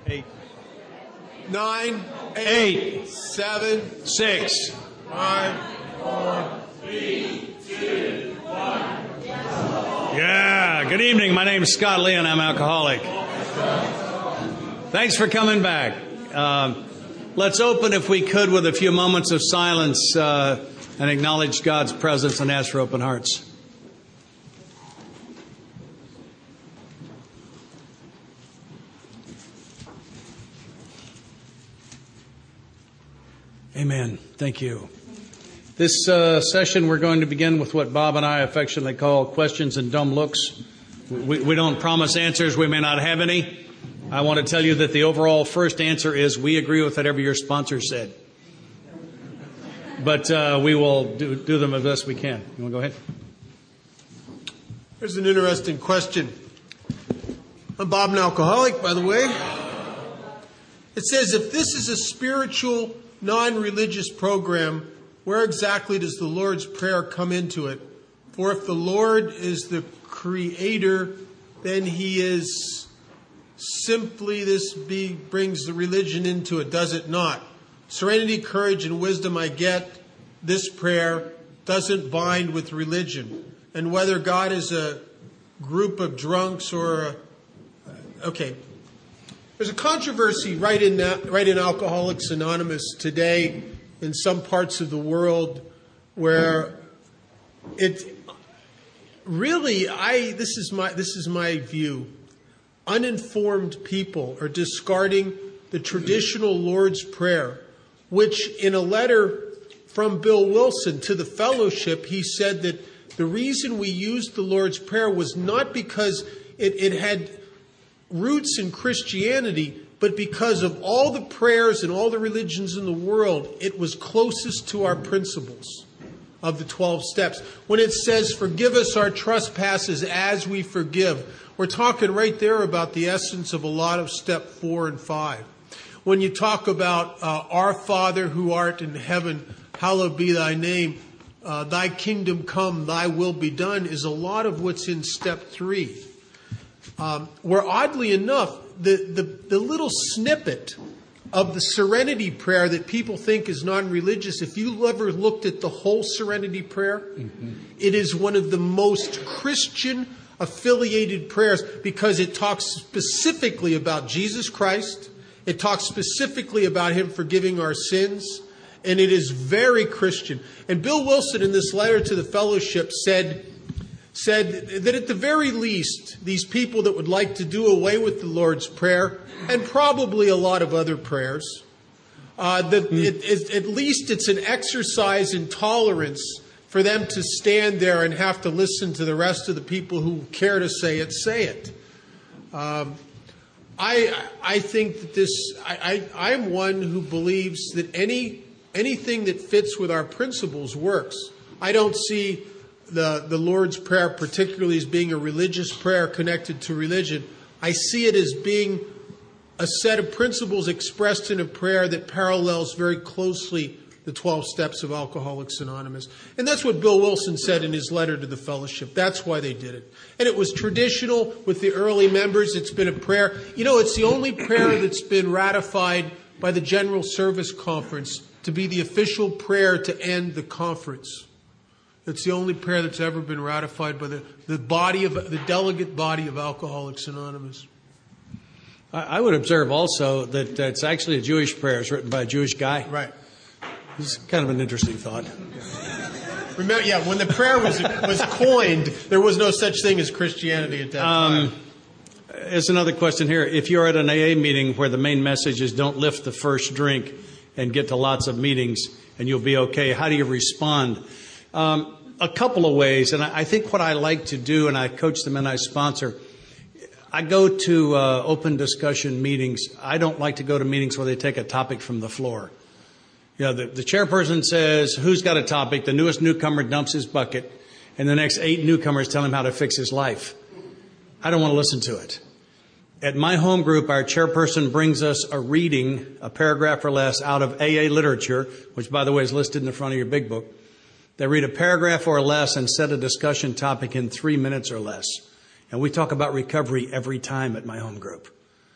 8, 9, 8, 7, 6, 5, 4, 3, 2, 1. Yeah, good evening. My name is Scott Lee and I'm alcoholic. Thanks for coming back. Let's open, if we could, with a few moments of silence and acknowledge God's presence and ask for open hearts. Amen. Thank you. This session, we're going to begin with what Bob and I affectionately call questions and dumb looks. We don't promise answers. We may not have any. I want to tell you that the overall first answer is we agree with whatever your sponsor said. But we will do them as best we can. You want to go ahead? Here's an interesting question. I'm Bob, an alcoholic, by the way. It says, if this is a spiritual, non-religious program, where exactly does the Lord's Prayer come into it? For if the Lord is the creator, then he is simply, brings the religion into it, does it not? Serenity, courage, and wisdom I get. This prayer doesn't bind with religion. And whether God is a group of drunks or okay. There's a controversy right in Alcoholics Anonymous today in some parts of the world where it really, this is my view. Uninformed people are discarding the traditional Lord's Prayer, which in a letter from Bill Wilson to the fellowship, he said that the reason we used the Lord's Prayer was not because it had roots in Christianity, but because of all the prayers and all the religions in the world, it was closest to our principles of the 12 steps. When it says, forgive us our trespasses as we forgive, we're talking right there about the essence of a lot of step 4 and 5. When you talk about our Father who art in heaven, hallowed be thy name, thy kingdom come, thy will be done, is a lot of what's in step 3. Where oddly enough, the little snippet of the Serenity Prayer that people think is non-religious, if you ever looked at the whole Serenity Prayer, it is one of the most Christian-affiliated prayers because it talks specifically about Jesus Christ. It talks specifically about Him forgiving our sins. And it is very Christian. And Bill Wilson, in this letter to the fellowship, said that at the very least, these people that would like to do away with the Lord's Prayer, and probably a lot of other prayers, at least it's an exercise in tolerance for them to stand there and have to listen to the rest of the people who care to say it, say it. I think that I'm one who believes that anything that fits with our principles works. I don't see the Lord's Prayer particularly as being a religious prayer connected to religion. I see it as being a set of principles expressed in a prayer that parallels very closely the 12 steps of Alcoholics Anonymous. And that's what Bill Wilson said in his letter to the fellowship. That's why they did it. And it was traditional with the early members. It's been a prayer. You know, it's the only prayer that's been ratified by the General Service Conference to be the official prayer to end the conference. It's the only prayer that's ever been ratified by the delegate body of Alcoholics Anonymous. I would observe also that it's actually a Jewish prayer. It's written by a Jewish guy. Right. It's kind of an interesting thought. Remember, when the prayer was coined, there was no such thing as Christianity at that time. There's another question here. If you're at an AA meeting where the main message is don't lift the first drink and get to lots of meetings and you'll be okay, how do you respond? A couple of ways, and I think what I like to do, and I coach them and I sponsor, I go to open discussion meetings. I don't like to go to meetings where they take a topic from the floor. You know, the chairperson says, who's got a topic? The newest newcomer dumps his bucket, and the next 8 newcomers tell him how to fix his life. I don't want to listen to it. At my home group, our chairperson brings us a reading, a paragraph or less, out of AA literature, which, by the way, is listed in the front of your big book. They read a paragraph or less and set a discussion topic in 3 minutes or less. And we talk about recovery every time at my home group.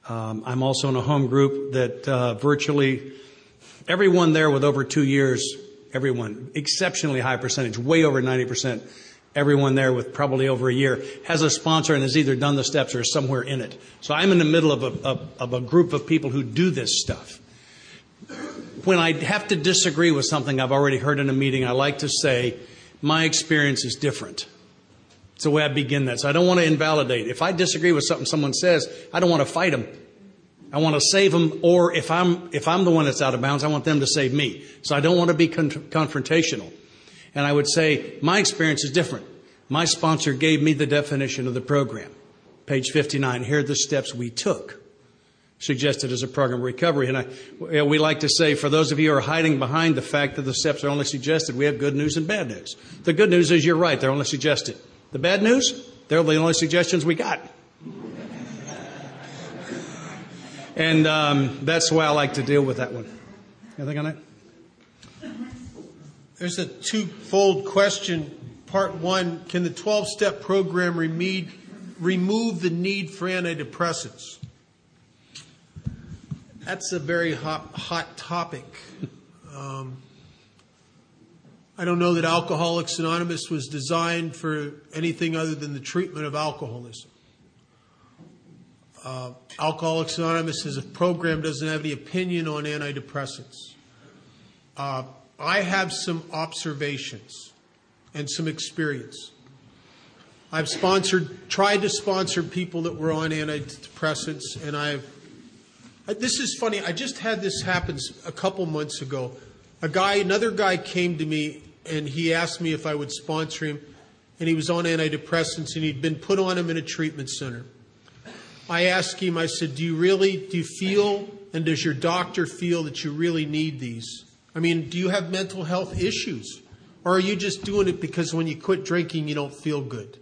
I'm also in a home group that virtually everyone there with over 2 years, everyone, exceptionally high percentage, way over 90%, everyone there with probably over a year has a sponsor and has either done the steps or is somewhere in it. So I'm in the middle of a group of people who do this stuff. When I have to disagree with something I've already heard in a meeting, I like to say, my experience is different. It's the way I begin that. So I don't want to invalidate. If I disagree with something someone says, I don't want to fight them. I want to save them, or if I'm the one that's out of bounds, I want them to save me. So I don't want to be confrontational. And I would say my experience is different. My sponsor gave me the definition of the program. Page 59, here are the steps we took, suggested as a program of recovery. And we like to say, for those of you who are hiding behind the fact that the steps are only suggested, we have good news and bad news. The good news is you're right, they're only suggested. The bad news, they're the only suggestions we got. And that's why I like to deal with that one. Anything on that? There's a twofold question. Part one, can the 12-step program remove the need for antidepressants? That's a very hot topic. I don't know that Alcoholics Anonymous was designed for anything other than the treatment of alcoholism. Alcoholics Anonymous as a program doesn't have any opinion on antidepressants. I have some observations and some experience. I've tried to sponsor people that were on antidepressants, and this is funny. I just had this happen a couple months ago. Another guy came to me and he asked me if I would sponsor him, and he was on antidepressants and he'd been put on them in a treatment center. I asked him, I said, do you feel, and does your doctor feel that you really need these? I mean, do you have mental health issues? Or are you just doing it because when you quit drinking, you don't feel good?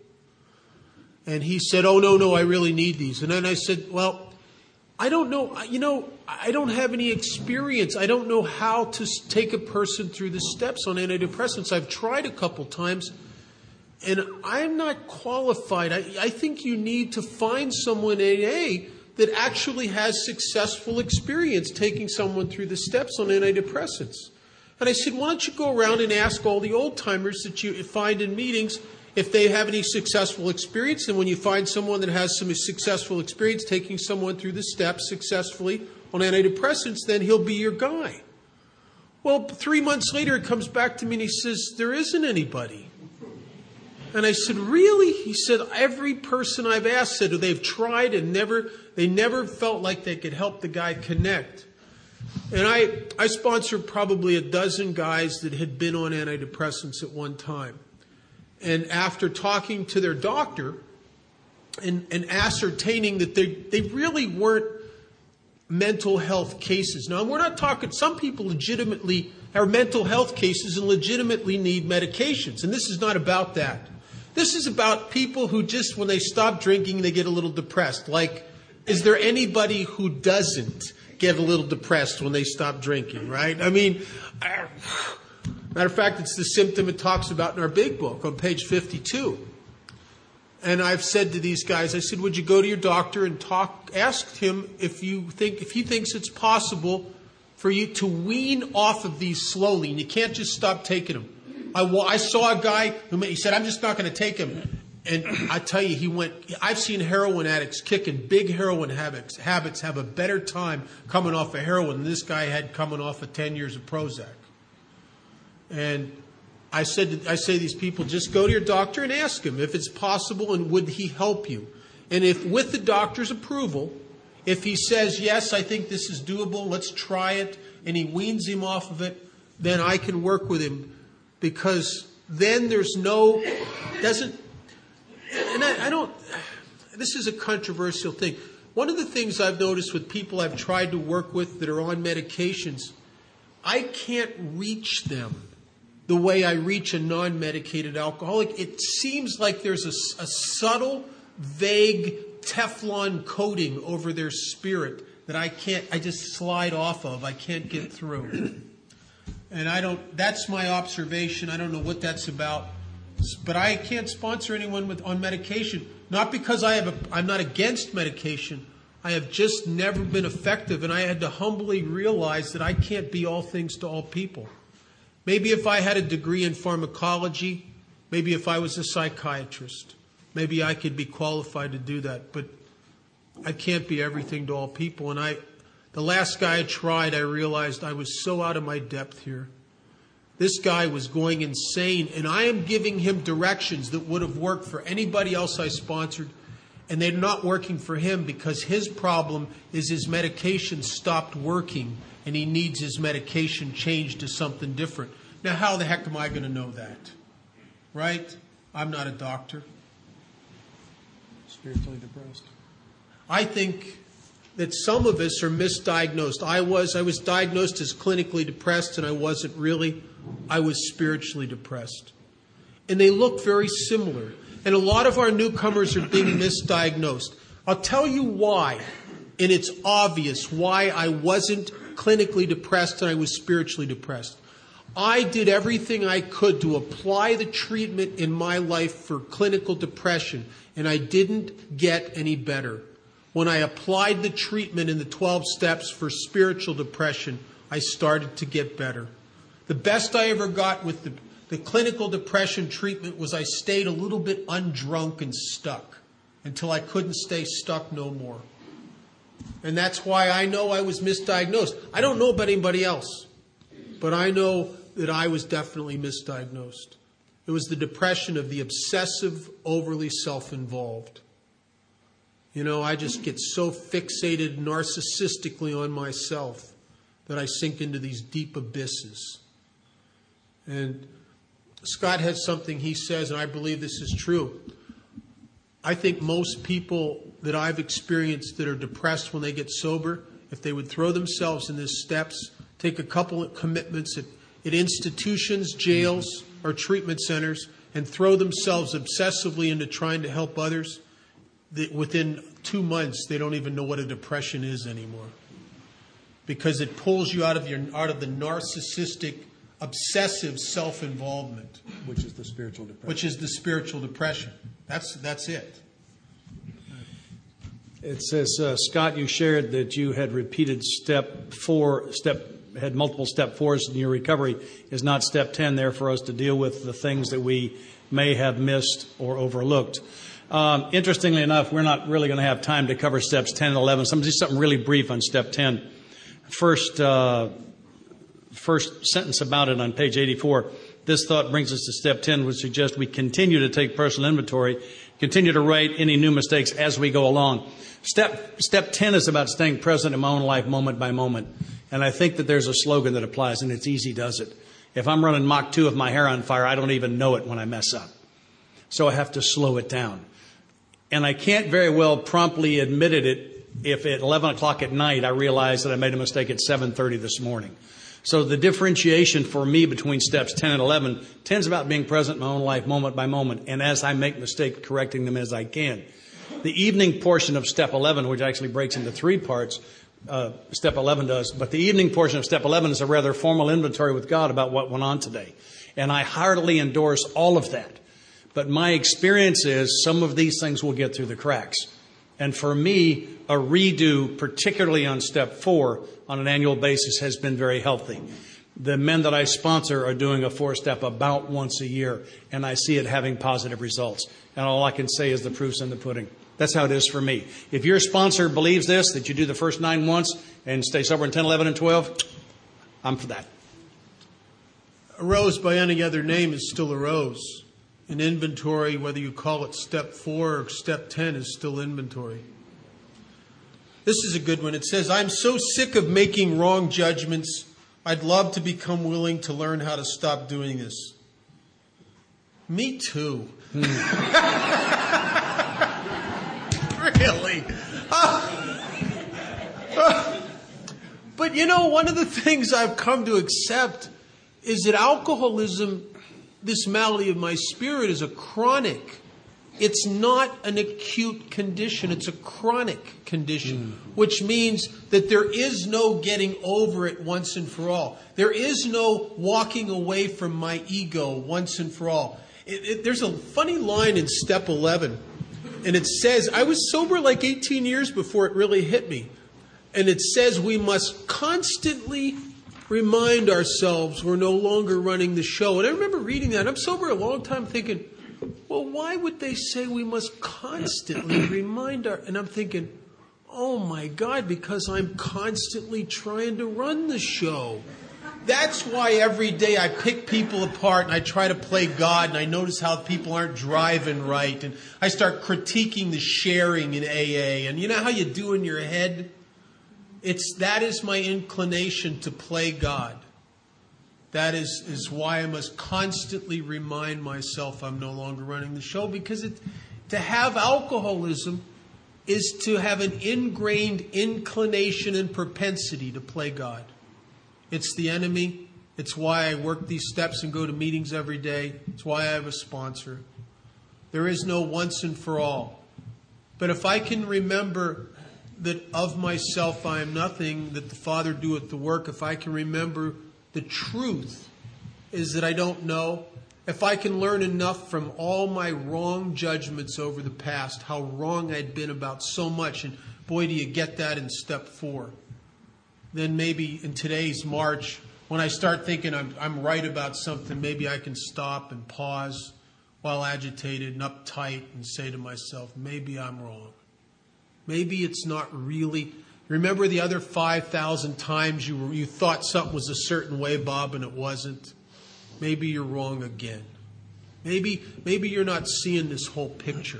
And he said, oh, no, I really need these. And then I said, well, I don't know. I don't have any experience. I don't know how to take a person through the steps on antidepressants. I've tried a couple times, and I'm not qualified. I think you need to find someone in AA that actually has successful experience taking someone through the steps on antidepressants. And I said, why don't you go around and ask all the old-timers that you find in meetings if they have any successful experience. And when you find someone that has some successful experience taking someone through the steps successfully on antidepressants, then he'll be your guy. Well, 3 months later, he comes back to me and he says, there isn't anybody. And I said, really? He said, every person I've asked said they've tried and they never felt like they could help the guy connect. And I sponsored probably a dozen guys that had been on antidepressants at one time. And after talking to their doctor and ascertaining that they really weren't mental health cases. Now, we're not talking, some people legitimately are mental health cases and legitimately need medications. And this is not about that. This is about people who just, when they stop drinking, they get a little depressed. Like, is there anybody who doesn't get a little depressed when they stop drinking, right? I mean, matter of fact, it's the symptom it talks about in our big book on page 52. And I've said to these guys, I said, would you go to your doctor and ask him if he thinks it's possible for you to wean off of these slowly, and you can't just stop taking them. I saw a guy he said, I'm just not going to take him. And I tell you, I've seen heroin addicts kicking big heroin habits have a better time coming off of heroin than this guy had coming off of 10 years of Prozac. And I say to these people, just go to your doctor and ask him if it's possible and would he help you. And if with the doctor's approval, if he says, yes, I think this is doable, let's try it, and he weans him off of it, then I can work with him. Because then there's this is a controversial thing. One of the things I've noticed with people I've tried to work with that are on medications, I can't reach them the way I reach a non-medicated alcoholic. It seems like there's a subtle, vague Teflon coating over their spirit that I just slide off of. I can't get through. And that's my observation. I don't know what that's about. But I can't sponsor anyone on medication. Not because I'm not against medication. I have just never been effective, and I had to humbly realize that I can't be all things to all people. Maybe if I had a degree in pharmacology, maybe if I was a psychiatrist, maybe I could be qualified to do that, but I can't be everything to all people. And the last guy I tried, I realized I was so out of my depth here. This guy was going insane, and I am giving him directions that would have worked for anybody else I sponsored, and they're not working for him because his problem is his medication stopped working, and he needs his medication changed to something different. Now, how the heck am I going to know that? Right? I'm not a doctor. Spiritually depressed. I think that some of us are misdiagnosed. I was diagnosed as clinically depressed, and I wasn't really. I was spiritually depressed. And they look very similar. And a lot of our newcomers are being misdiagnosed. I'll tell you why, and it's obvious why I wasn't clinically depressed and I was spiritually depressed. I did everything I could to apply the treatment in my life for clinical depression, and I didn't get any better. When I applied the treatment in the 12 steps for spiritual depression, I started to get better. The best I ever got with the clinical depression treatment was I stayed a little bit undrunk and stuck until I couldn't stay stuck no more. And that's why I know I was misdiagnosed. I don't know about anybody else, but I know that I was definitely misdiagnosed. It was the depression of the obsessive, overly self-involved. You know, I just get so fixated narcissistically on myself that I sink into these deep abysses. And Scott has something he says, and I believe this is true. I think most people that I've experienced that are depressed when they get sober, if they would throw themselves in these steps, take a couple of commitments at institutions, jails, or treatment centers, and throw themselves obsessively into trying to help others, that within 2 months they don't even know what a depression is anymore, because it pulls you out of the narcissistic, obsessive self-involvement, Which is the spiritual depression. That's it. It says, Scott, you shared that you had repeated had multiple step 4s in your recovery. Is not step 10 there for us to deal with the things that we may have missed or overlooked? Interestingly enough, we're not really going to have time to cover steps 10 and 11. Something really brief on step 10. First sentence about it on page 84. This thought brings us to step 10, which suggests we continue to take personal inventory, continue to write any new mistakes as we go along. Step 10 is about staying present in my own life moment by moment. And I think that there's a slogan that applies, and it's easy does it. If I'm running Mach 2 with my hair on fire, I don't even know it when I mess up. So I have to slow it down. And I can't very well promptly admit it if at 11 o'clock at night I realize that I made a mistake at 7:30 this morning. So the differentiation for me between steps 10 and 11, 10 is about being present in my own life moment by moment, and as I make mistakes, correcting them as I can. The evening portion of step 11, which actually breaks into 3 parts, step 11 does, but the evening portion of step 11 is a rather formal inventory with God about what went on today. And I heartily endorse all of that. But my experience is some of these things will get through the cracks. And for me, a redo, particularly on step 4, on an annual basis has been very healthy. The men that I sponsor are doing a 4-step about once a year, and I see it having positive results. And all I can say is the proof's in the pudding. That's how it is for me. If your sponsor believes this, that you do the first 9 once and stay sober in 10, 11, and 12, I'm for that. A rose by any other name is still a rose. An inventory, whether you call it step 4 or step 10, is still inventory. This is a good one. It says, I'm so sick of making wrong judgments. I'd love to become willing to learn how to stop doing this. Me too. Really? But you know, one of the things I've come to accept is that alcoholism, this malady of my spirit, is a chronic. It's not an acute condition. It's a chronic condition, which means that there is no getting over it once and for all. There is no walking away from my ego once and for all. There's a funny line in step 11. And it says, I was sober like 18 years before it really hit me. And it says we must constantly remind ourselves we're no longer running the show. And I remember reading that. I'm sober a long time thinking, well, why would they say we must constantly and I'm thinking, oh my God, because I'm constantly trying to run the show. That's why every day I pick people apart and I try to play God, and I notice how people aren't driving right, and I start critiquing the sharing in AA. And you know how you do in your head? That is my inclination to play God. That is why I must constantly remind myself I'm no longer running the show, because to have alcoholism is to have an ingrained inclination and propensity to play God. It's the enemy. It's why I work these steps and go to meetings every day. It's why I have a sponsor. There is no once and for all. But if I can remember that of myself I am nothing, that the Father doeth the work, if I can remember the truth is that I don't know, if I can learn enough from all my wrong judgments over the past, how wrong I'd been about so much, and boy, do you get that in step 4. Then maybe in today's March, when I start thinking I'm right about something, maybe I can stop and pause while agitated and uptight and say to myself, maybe I'm wrong. Maybe it's not really. Remember the other 5,000 times you thought something was a certain way, Bob, and it wasn't? Maybe you're wrong again. Maybe you're not seeing this whole picture.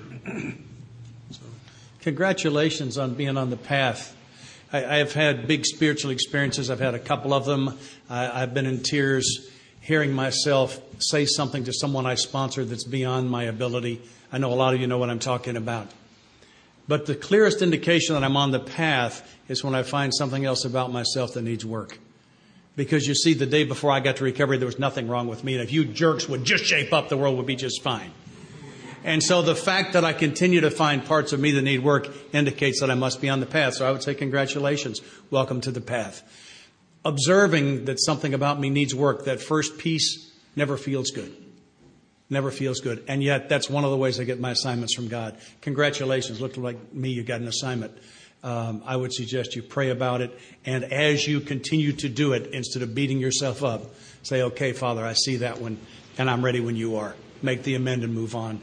Congratulations on being on the path. I have had big spiritual experiences. I've had a couple of them. I've been in tears hearing myself say something to someone I sponsor that's beyond my ability. I know a lot of you know what I'm talking about. But the clearest indication that I'm on the path is when I find something else about myself that needs work. Because you see, the day before I got to recovery, there was nothing wrong with me. And if you jerks would just shape up, the world would be just fine. And so the fact that I continue to find parts of me that need work indicates that I must be on the path. So I would say congratulations. Welcome to the path. Observing that something about me needs work, that first piece never feels good. Never feels good. And yet that's one of the ways I get my assignments from God. Congratulations. Looked like me, you got an assignment. I would suggest you pray about it. And as you continue to do it, instead of beating yourself up, say, okay, Father, I see that one, and I'm ready when you are. Make the amend and move on.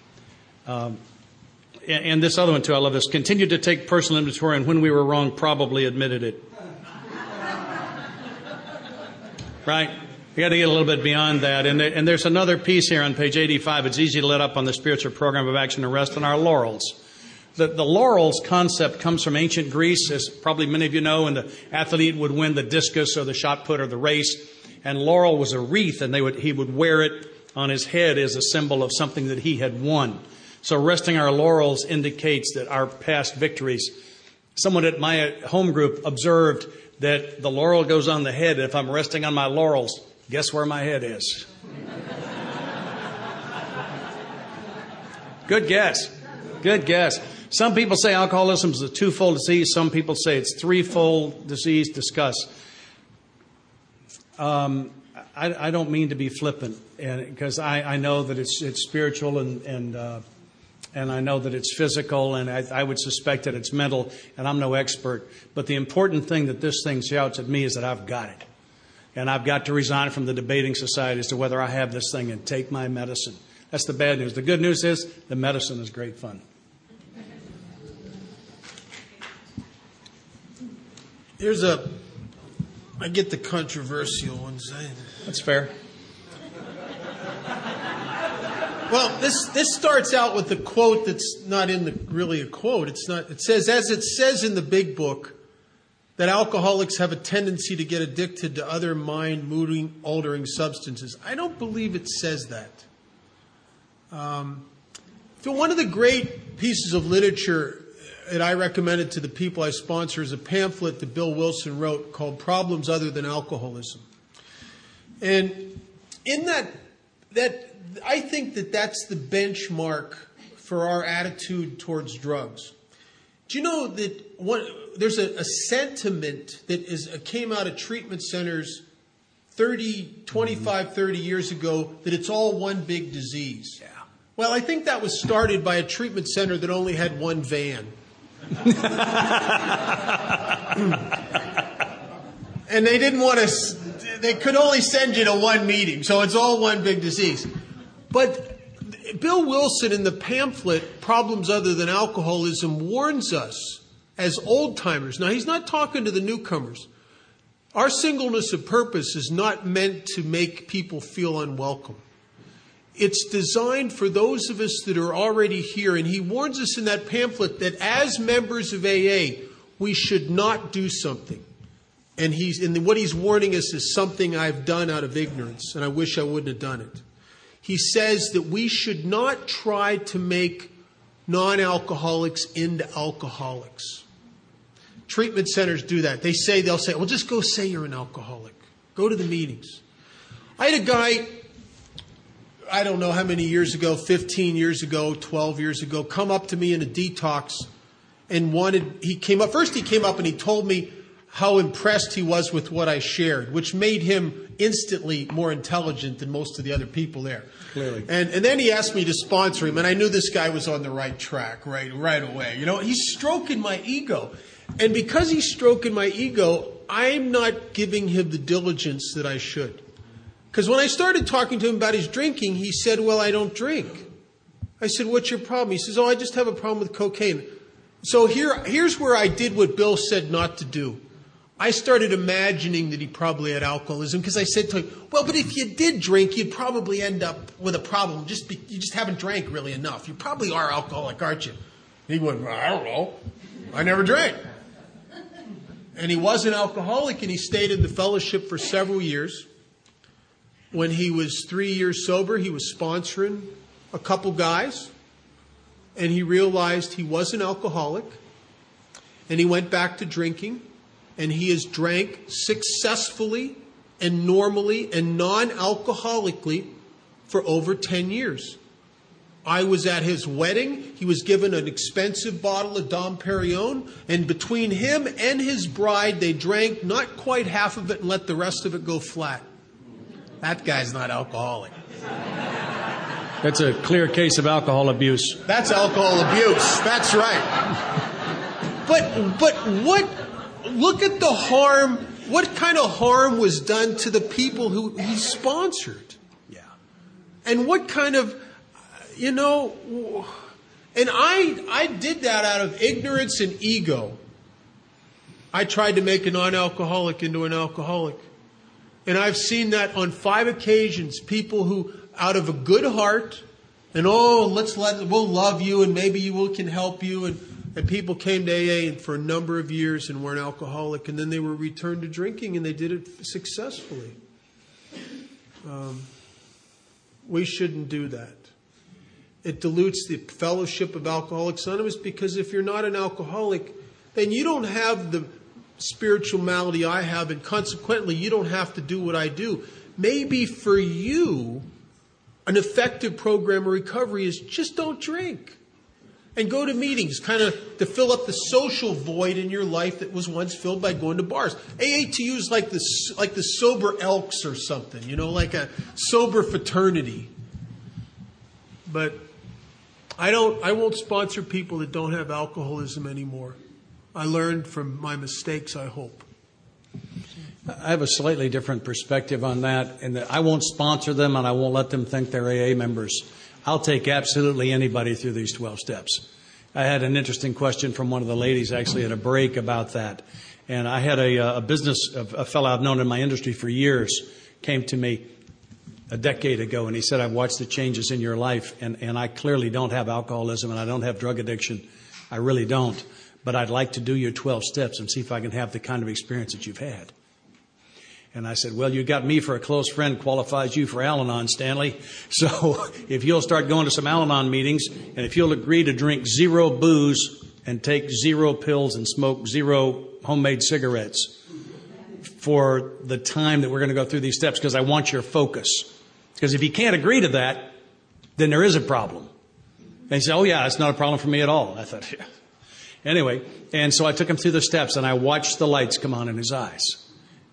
And this other one, too, I love this. Continue to take personal inventory, and when we were wrong, probably admitted it. Right? You got to get a little bit beyond that. And there's another piece here on page 85. It's easy to let up on the spiritual program of action and rest on our laurels. The laurels concept comes from ancient Greece, as probably many of you know, and the athlete would win the discus or the shot put or the race. And laurel was a wreath, and he would wear it on his head as a symbol of something that he had won. So resting our laurels indicates that our past victories. Someone at my home group observed that the laurel goes on the head. And if I'm resting on my laurels, guess where my head is? Good guess. Good guess. Some people say alcoholism is a twofold disease. Some people say it's threefold disease. Discuss. I don't mean to be flippant, because I know that it's spiritual and I know that it's physical, and I would suspect that it's mental, and I'm no expert. But the important thing that this thing shouts at me is that I've got it. And I've got to resign from the debating society as to whether I have this thing and take my medicine. That's the bad news. The good news is the medicine is great fun. I get the controversial ones. That's fair. Well, this starts out with a quote that's not really a quote. It says, as it says in the big book, that alcoholics have a tendency to get addicted to other mind-altering substances. I don't believe it says that. So one of the great pieces of literature that I recommended to the people I sponsor is a pamphlet that Bill Wilson wrote called Problems Other Than Alcoholism. And in that I think that's the benchmark for our attitude towards drugs. Do you know that there's a sentiment that came out of treatment centers 25, 30 years ago, that it's all one big disease? Yeah. Well, I think that was started by a treatment center that only had one van. And they didn't want to, they could only send you to one meeting, so it's all one big disease. But Bill Wilson in the pamphlet, Problems Other Than Alcoholism, warns us as old-timers. Now, he's not talking to the newcomers. Our singleness of purpose is not meant to make people feel unwelcome. It's designed for those of us that are already here. And he warns us in that pamphlet that as members of AA, we should not do something. And what he's warning us is something I've done out of ignorance, and I wish I wouldn't have done it. He says that we should not try to make non-alcoholics into alcoholics. Treatment centers do that. They'll say, well, just go say you're an alcoholic. Go to the meetings. I had a guy, I don't know how many years ago, 15 years ago, 12 years ago, come up to me in a detox and he came up and he told me how impressed he was with what I shared, which made him instantly more intelligent than most of the other people there. Clearly. And then he asked me to sponsor him, and I knew this guy was on the right track right away. You know, he's stroking my ego. And because he's stroking my ego, I'm not giving him the diligence that I should. Because when I started talking to him about his drinking, he said, well, I don't drink. I said, what's your problem? He says, I just have a problem with cocaine. So here's where I did what Bill said not to do. I started imagining that he probably had alcoholism because I said to him, well, but if you did drink, you'd probably end up with a problem. You just haven't drank really enough. You probably are alcoholic, aren't you? He went, well, I don't know. I never drank. And he was an alcoholic, and he stayed in the fellowship for several years. When he was 3 years sober, he was sponsoring a couple guys, and he realized he was an alcoholic, and he went back to drinking. And he has drank successfully and normally and non-alcoholically for over 10 years. I was at his wedding. He was given an expensive bottle of Dom Perignon. And between him and his bride, they drank not quite half of it and let the rest of it go flat. That guy's not alcoholic. That's a clear case of alcohol abuse. That's alcohol abuse. That's right. But what... Look at the harm. What kind of harm was done to the people who he sponsored? Yeah. And what kind of, and I did that out of ignorance and ego. I tried to make a non-alcoholic into an alcoholic. And I've seen that on 5 occasions, people who, out of a good heart, and we'll love you, and maybe we can help you, and people came to AA for a number of years and were an alcoholic, and then they were returned to drinking, and they did it successfully. We shouldn't do that. It dilutes the fellowship of Alcoholics Anonymous, because if you're not an alcoholic, then you don't have the spiritual malady I have, and consequently, you don't have to do what I do. Maybe for you, an effective program of recovery is just don't drink. And go to meetings, kind of to fill up the social void in your life that was once filled by going to bars. AA to you is like the sober Elks or something, like a sober fraternity. But I won't sponsor people that don't have alcoholism anymore. I learned from my mistakes, I hope. I have a slightly different perspective on that, in that I won't sponsor them and I won't let them think they're AA members. I'll take absolutely anybody through these 12 steps. I had an interesting question from one of the ladies actually at a break about that. And I had a fellow I've known in my industry for years came to me a decade ago, and he said, I've watched the changes in your life, and I clearly don't have alcoholism and I don't have drug addiction. I really don't. But I'd like to do your 12 steps and see if I can have the kind of experience that you've had. And I said, well, you got me for a close friend, qualifies you for Al-Anon, Stanley. So if you'll start going to some Al-Anon meetings, and if you'll agree to drink 0 booze and take 0 pills and smoke 0 homemade cigarettes for the time that we're going to go through these steps, because I want your focus. Because if you can't agree to that, then there is a problem. And he said, oh, yeah, it's not a problem for me at all. I thought, yeah. Anyway, and so I took him through the steps, and I watched the lights come on in his eyes.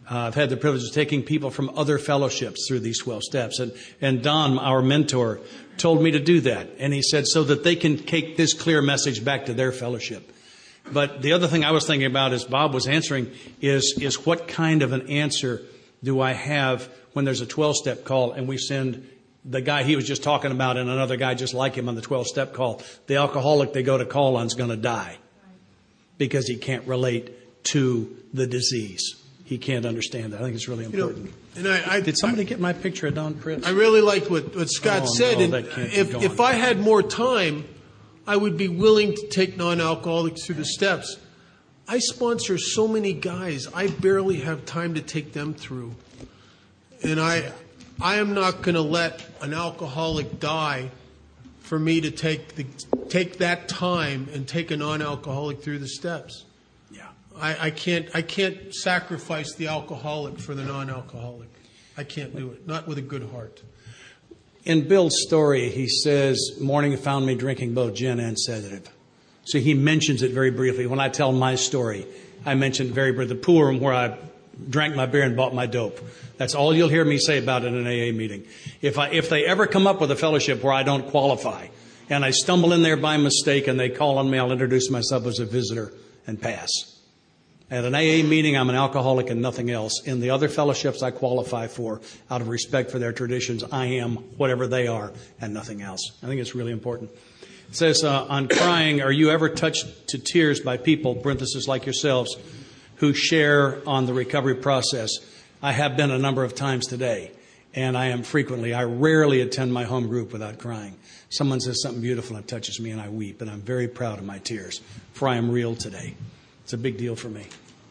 I've had the privilege of taking people from other fellowships through these 12 steps. And Don, our mentor, told me to do that. And he said so that they can take this clear message back to their fellowship. But the other thing I was thinking about as Bob was answering is what kind of an answer do I have when there's a 12-step call and we send the guy he was just talking about and another guy just like him on the 12-step call. The alcoholic they go to call on is going to die because he can't relate to the disease. He can't understand that. I think it's really important. Did somebody get my picture of Don Pritz? I really liked what Scott said. No, and that can't keep going. if I had more time, I would be willing to take non-alcoholics through the steps. I sponsor so many guys, I barely have time to take them through. And I am not going to let an alcoholic die for me to take that time and take a non-alcoholic through the steps. Yeah. I can't sacrifice the alcoholic for the non-alcoholic. I can't do it. Not with a good heart. In Bill's story, he says, morning found me drinking both gin and sedative. So he mentions it very briefly. When I tell my story, I mention very briefly the pool room where I drank my beer and bought my dope. That's all you'll hear me say about it in an AA meeting. If they ever come up with a fellowship where I don't qualify and I stumble in there by mistake and they call on me, I'll introduce myself as a visitor and pass. At an AA meeting, I'm an alcoholic and nothing else. In the other fellowships I qualify for, out of respect for their traditions, I am whatever they are and nothing else. I think it's really important. It says, on crying, are you ever touched to tears by people, parentheses, like yourselves, who share on the recovery process? I have been a number of times today, and I rarely attend my home group without crying. Someone says something beautiful and it touches me and I weep, and I'm very proud of my tears, for I am real today. It's a big deal for me.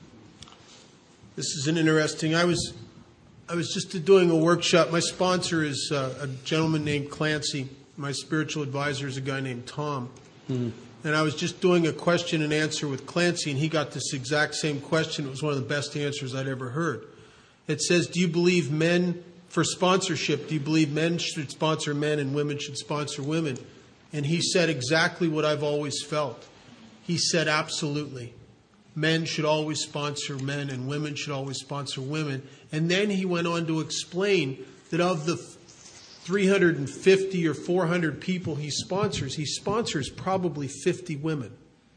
This is an interesting. I was just doing a workshop. My sponsor is a gentleman named Clancy. My spiritual advisor is a guy named Tom. Mm-hmm. And I was just doing a question and answer with Clancy, and he got this exact same question. It was one of the best answers I'd ever heard. It says, do you believe men, for sponsorship, do you believe men should sponsor men and women should sponsor women? And he said exactly what I've always felt. He said, absolutely. Men should always sponsor men and women should always sponsor women. And then he went on to explain that of the 350 or 400 people he sponsors probably 50 women.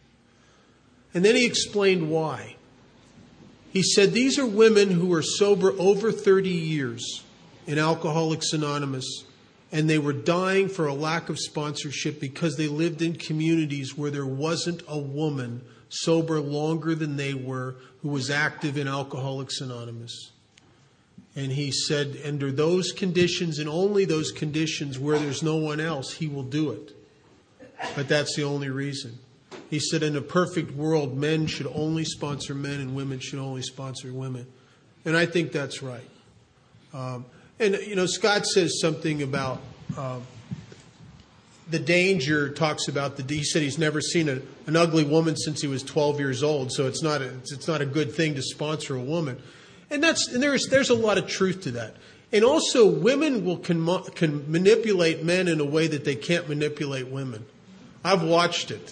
And then he explained why. He said these are women who are sober over 30 years in Alcoholics Anonymous, and they were dying for a lack of sponsorship because they lived in communities where there wasn't a woman sober longer than they were who was active in Alcoholics Anonymous. And he said, under those conditions and only those conditions where there's no one else, he will do it. But that's the only reason. He said, in a perfect world, men should only sponsor men and women should only sponsor women. And I think that's right. Scott says something about the danger, talks about he said he's never seen an ugly woman since he was 12 years old, so it's not a good thing to sponsor a woman. And there's a lot of truth to that. And also, women can manipulate men in a way that they can't manipulate women. I've watched it.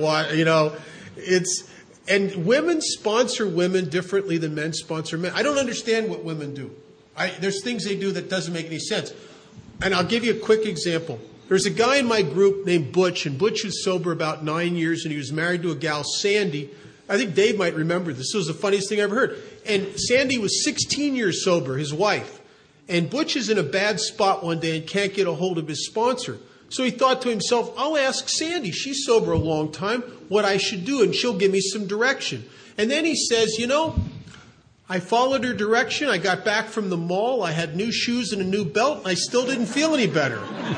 And women sponsor women differently than men sponsor men. I don't understand what women do. There's things they do that doesn't make any sense. And I'll give you a quick example. There's a guy in my group named Butch, and Butch was sober about 9 years, and he was married to a gal, Sandy. I think Dave might remember this. This was the funniest thing I ever heard. And Sandy was 16 years sober, his wife. And Butch is in a bad spot one day and can't get a hold of his sponsor. So he thought to himself, I'll ask Sandy. She's sober a long time, what I should do, and she'll give me some direction. And then he says, I followed her direction. I got back from the mall. I had new shoes and a new belt, and I still didn't feel any better.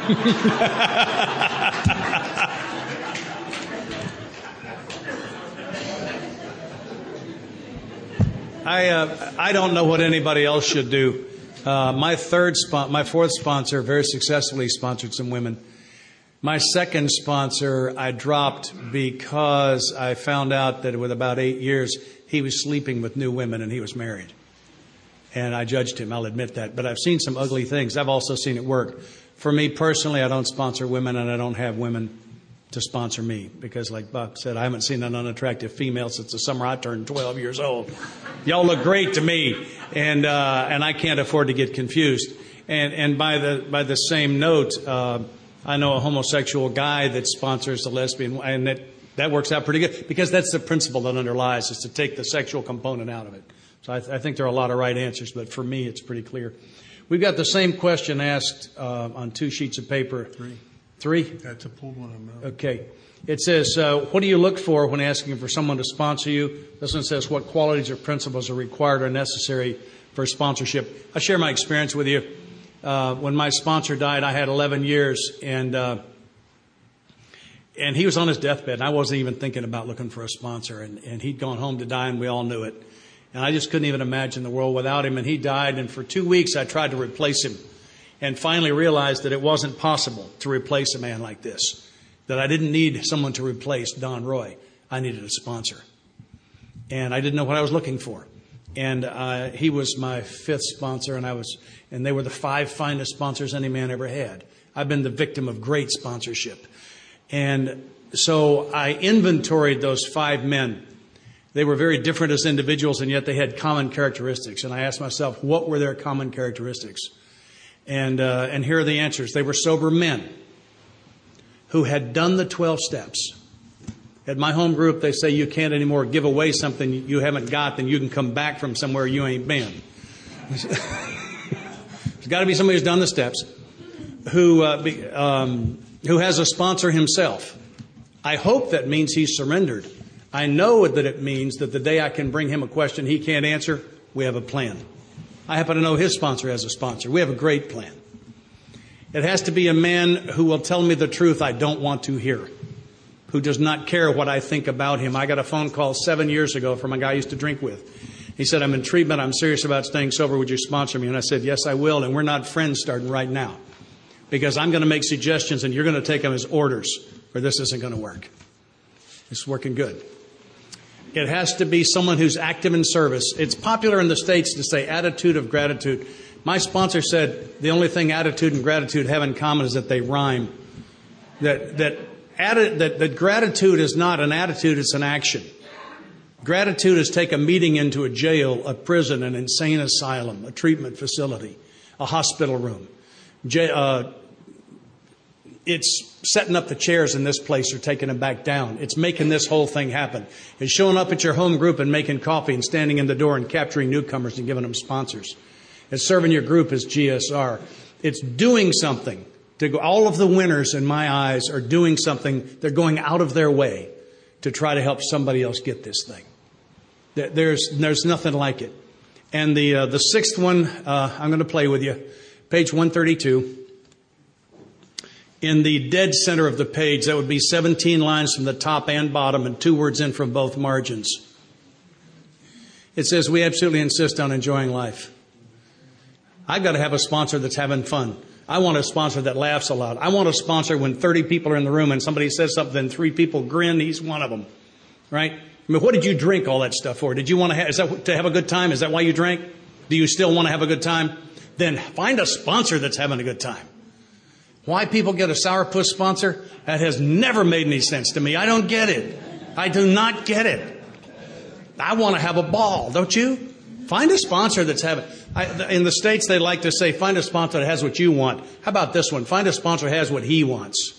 I don't know what anybody else should do. My fourth sponsor very successfully sponsored some women. My second sponsor I dropped because I found out that with about 8 years he was sleeping with new women and he was married. And I judged him, I'll admit that. But I've seen some ugly things. I've also seen it work. For me personally, I don't sponsor women and I don't have women. to sponsor me because, like Buck said, I haven't seen an unattractive female since the summer I turned 12 years old. Y'all look great to me, and I can't afford to get confused. And by the same note, I know a homosexual guy that sponsors a lesbian, and that works out pretty good because that's the principle that underlies, is to take the sexual component out of it. So I think there are a lot of right answers, but for me, it's pretty clear. We've got the same question asked on 2 sheets of paper. 3? That's a pulled one. Okay. It says, what do you look for when asking for someone to sponsor you? This one says, what qualities or principles are required or necessary for sponsorship? I'll share my experience with you. When my sponsor died, I had 11 years, and he was on his deathbed, and I wasn't even thinking about looking for a sponsor, and he'd gone home to die, and we all knew it. And I just couldn't even imagine the world without him, and he died, and for 2 weeks I tried to replace him, and finally realized that it wasn't possible to replace a man like this, that I didn't need someone to replace Don Roy. I needed a sponsor. And I didn't know what I was looking for. And he was my 5th sponsor, and they were the 5 finest sponsors any man ever had. I've been the victim of great sponsorship. And so I inventoried those 5 men. They were very different as individuals, and yet they had common characteristics. And I asked myself, what were their common characteristics? And here are the answers. They were sober men who had done the 12 steps. At my home group, they say you can't anymore give away something you haven't got, then you can come back from somewhere you ain't been. There's got to be somebody who's done the steps, who has a sponsor himself. I hope that means he's surrendered. I know that it means that the day I can bring him a question he can't answer, we have a plan. I happen to know his sponsor has a sponsor. We have a great plan. It has to be a man who will tell me the truth I don't want to hear, who does not care what I think about him. I got a phone call 7 years ago from a guy I used to drink with. He said, I'm in treatment. I'm serious about staying sober. Would you sponsor me? And I said, yes, I will. And we're not friends starting right now because I'm going to make suggestions and you're going to take them as orders or this isn't going to work. It's working good. It has to be someone who's active in service. It's popular in the States to say attitude of gratitude. My sponsor said the only thing attitude and gratitude have in common is that they rhyme. That gratitude is not an attitude, it's an action. Gratitude is take a meeting into a jail, a prison, an insane asylum, a treatment facility, a hospital room. It's setting up the chairs in this place or taking them back down. It's making this whole thing happen. It's showing up at your home group and making coffee and standing in the door and capturing newcomers and giving them sponsors. It's serving your group as GSR. It's doing something. All of the winners in my eyes are doing something. They're going out of their way to try to help somebody else get this thing. There's nothing like it. And the 6th one, I'm going to play with you. Page 132. In the dead center of the page, that would be 17 lines from the top and bottom and 2 words in from both margins. It says, we absolutely insist on enjoying life. I've got to have a sponsor that's having fun. I want a sponsor that laughs a lot. I want a sponsor when 30 people are in the room and somebody says something and 3 people grin, he's one of them. Right? I mean, what did you drink all that stuff for? Did you want to is that to have a good time? Is that why you drank? Do you still want to have a good time? Then find a sponsor that's having a good time. Why people get a sourpuss sponsor? That has never made any sense to me. I don't get it. I do not get it. I want to have a ball, don't you? Find a sponsor that's having... in the States, they like to say, find a sponsor that has what you want. How about this one? Find a sponsor that has what he wants.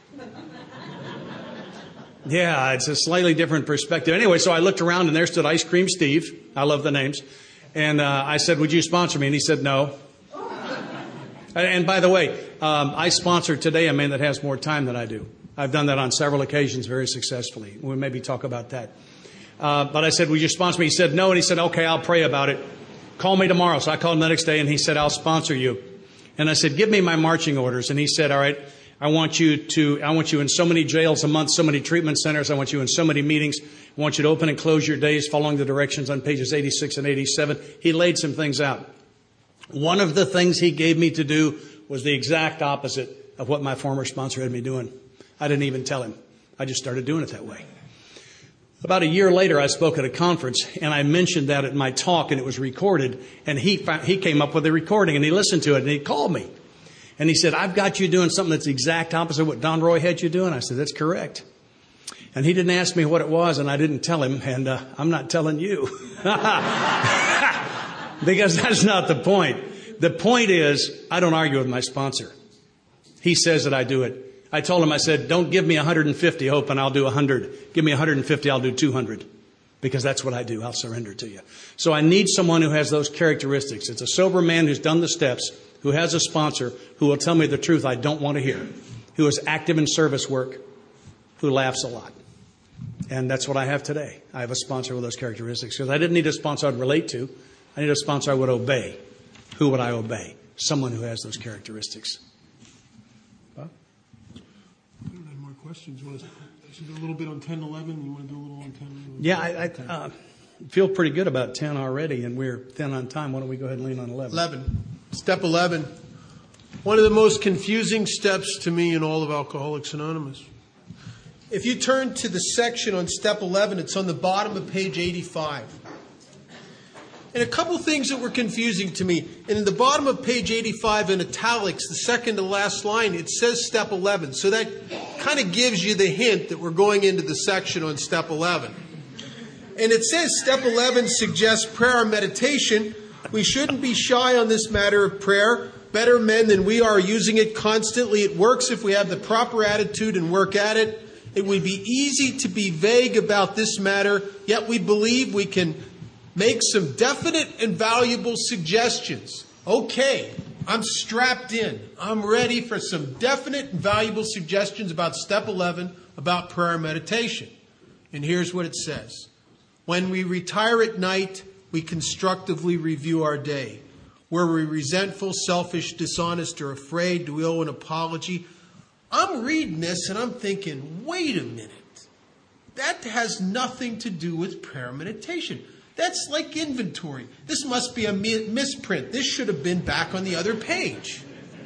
Yeah, it's a slightly different perspective. Anyway, so I looked around and there stood Ice Cream Steve. I love the names. And I said, would you sponsor me? And he said, no. And by the way, I sponsor today a man that has more time than I do. I've done that on several occasions very successfully. We'll maybe talk about that. But I said, would you sponsor me? He said, no. And he said, okay, I'll pray about it. Call me tomorrow. So I called him the next day and he said, I'll sponsor you. And I said, give me my marching orders. And he said, all right, I want you in so many jails a month, so many treatment centers. I want you in so many meetings. I want you to open and close your days following the directions on pages 86 and 87. He laid some things out. One of the things he gave me to do was the exact opposite of what my former sponsor had me doing. I didn't even tell him. I just started doing it that way. About a year later, I spoke at a conference, and I mentioned that at my talk, and it was recorded. And he came up with the recording, and he listened to it, and he called me. And he said, I've got you doing something that's the exact opposite of what Don Roy had you doing. I said, that's correct. And he didn't ask me what it was, and I didn't tell him, and I'm not telling you. Because that's not the point. The point is, I don't argue with my sponsor. He says that I do it. I told him, I said, don't give me 150 hope and I'll do 100. Give me 150, I'll do 200. Because that's what I do. I'll surrender to you. So I need someone who has those characteristics. It's a sober man who's done the steps, who has a sponsor, who will tell me the truth I don't want to hear, who is active in service work, who laughs a lot. And that's what I have today. I have a sponsor with those characteristics. Because I didn't need a sponsor I'd relate to. I need a sponsor I would obey. Who would I obey? Someone who has those characteristics. I don't have more questions. You want to do a little bit on 10:11? You want to do a little on 10? Yeah, I feel pretty good about 10 already, and we're thin on time. Why don't we go ahead and lean on 11? 11. Step 11. One of the most confusing steps to me in all of Alcoholics Anonymous. If you turn to the section on step 11, it's on the bottom of page 85. And a couple things that were confusing to me. And in the bottom of page 85 in italics, the second to last line, it says step 11. So that kind of gives you the hint that we're going into the section on step 11. And it says step 11 suggests prayer and meditation. We shouldn't be shy on this matter of prayer. Better men than we are using it constantly. It works if we have the proper attitude and work at it. It would be easy to be vague about this matter, yet we believe we can make some definite and valuable suggestions. Okay, I'm strapped in. I'm ready for some definite and valuable suggestions about step 11, about prayer and meditation. And here's what it says. When we retire at night, we constructively review our day. Were we resentful, selfish, dishonest, or afraid? Do we owe an apology? I'm reading this and I'm thinking, wait a minute. That has nothing to do with prayer and meditation. That's like inventory. This must be a misprint. This should have been back on the other page.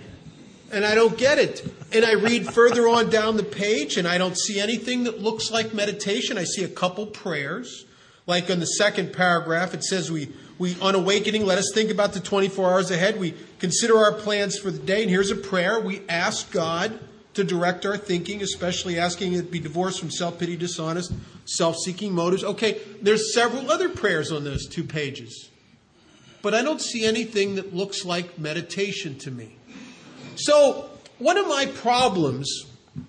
And I don't get it. And I read further on down the page and I don't see anything that looks like meditation. I see a couple prayers. Like on the second paragraph, it says we on awakening, let us think about the 24 hours ahead. We consider our plans for the day. And here's a prayer. We ask God to direct our thinking, especially asking it be divorced from self-pity, dishonest, self-seeking motives. Okay, there's several other prayers on those 2 pages. But I don't see anything that looks like meditation to me. So one of my problems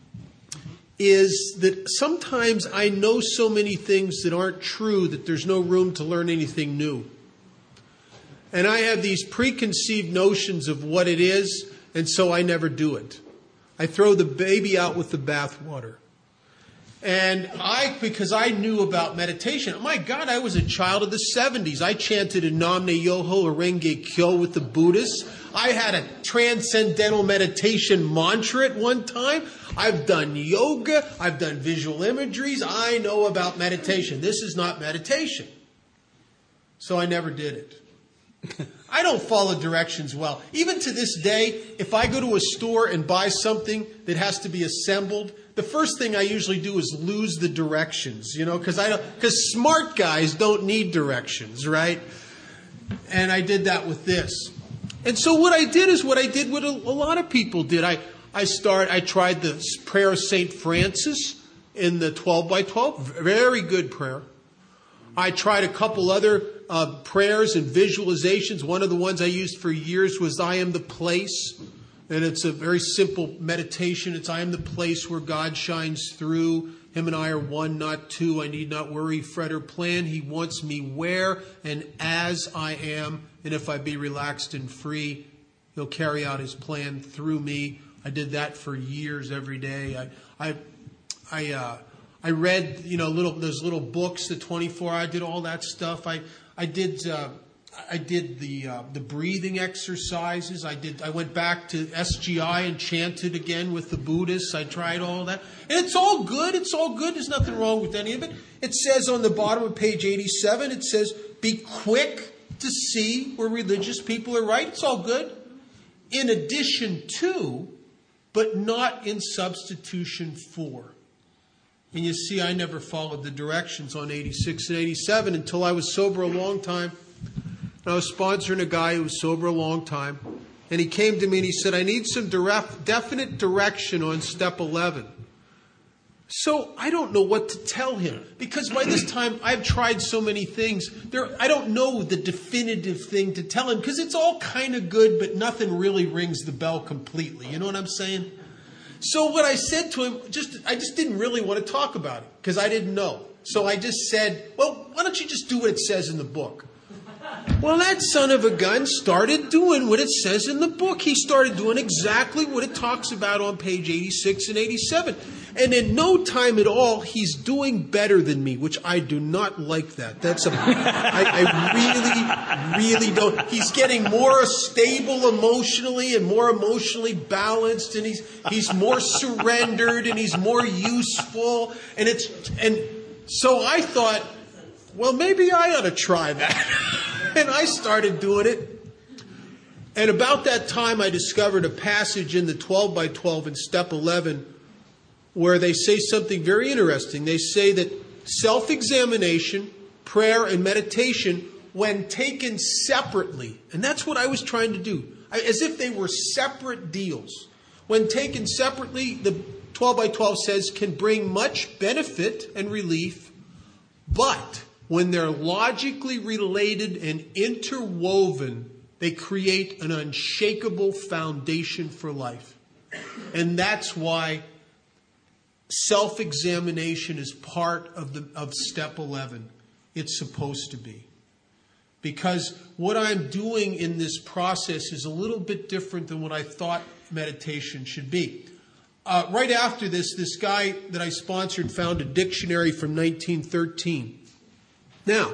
is that sometimes I know so many things that aren't true that there's no room to learn anything new. And I have these preconceived notions of what it is, and so I never do it. I throw the baby out with the bathwater. And because I knew about meditation, my God, I was a child of the 70s. I chanted a Namne Yoho Renge Kyo with the Buddhists. I had a transcendental meditation mantra at one time. I've done yoga. I've done visual imageries. I know about meditation. This is not meditation. So I never did it. I don't follow directions well. Even to this day, if I go to a store and buy something that has to be assembled, the first thing I usually do is lose the directions, because smart guys don't need directions, right? And I did that with this. And so what I did is what I did what a lot of people did. I tried the prayer of St. Francis in the 12 by 12. Very good prayer. I tried a couple other prayers and visualizations. One of the ones I used for years was I Am the Place. And it's a very simple meditation. It's I am the place where God shines through. Him and I are one, not two. I need not worry, fret, or plan. He wants me where and as I am. And if I be relaxed and free, He'll carry out His plan through me. I did that for years, every day. I read, those little books, the 24. I did all that stuff. I did the breathing exercises. I went back to SGI and chanted again with the Buddhists. I tried all that. And it's all good. It's all good. There's nothing wrong with any of it. It says on the bottom of page 87, it says, be quick to see where religious people are right. It's all good. In addition to, but not in substitution for. And you see, I never followed the directions on 86 and 87 until I was sober a long time. I was sponsoring a guy who was sober a long time. And he came to me and he said, I need some definite direction on step 11. So I don't know what to tell him, because by this time I've tried so many things. I don't know the definitive thing to tell him, because it's all kind of good, but nothing really rings the bell completely. You know what I'm saying? So what I said to him, I just didn't really want to talk about it, because I didn't know. So I just said, well, why don't you just do what it says in the book? Well, that son of a gun started doing what it says in the book. He started doing exactly what it talks about on page 86 and 87. And in no time at all, he's doing better than me, which I do not like that. I really don't. He's getting more stable emotionally and more emotionally balanced, and he's more surrendered and he's more useful. And so I thought, well, maybe I ought to try that. And I started doing it. And about that time, I discovered a passage in the 12 by 12 in step 11 where they say something very interesting. They say that self-examination, prayer, and meditation, when taken separately, and that's what I was trying to do, as if they were separate deals. When taken separately, the 12 by 12 says, can bring much benefit and relief, but when they're logically related and interwoven, they create an unshakable foundation for life. And that's why self-examination is part of step 11. It's supposed to be. Because what I'm doing in this process is a little bit different than what I thought meditation should be. Right after this guy that I sponsored found a dictionary from 1913. Now,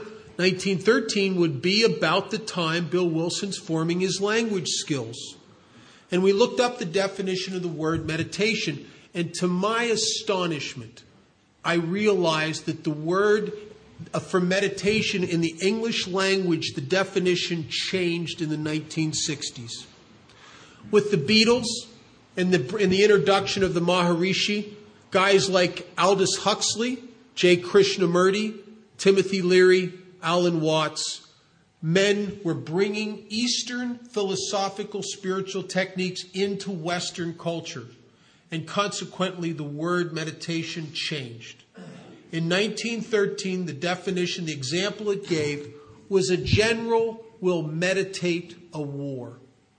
1913 would be about the time Bill Wilson's forming his language skills. And we looked up the definition of the word meditation. And to my astonishment, I realized that the word for meditation in the English language, the definition changed in the 1960s. With the Beatles and the introduction of the Maharishi, guys like Aldous Huxley, J. Krishnamurti, Timothy Leary, Alan Watts, men were bringing Eastern philosophical spiritual techniques into Western culture. And consequently, the word meditation changed. In 1913, the definition, the example it gave, was a general will meditate a war.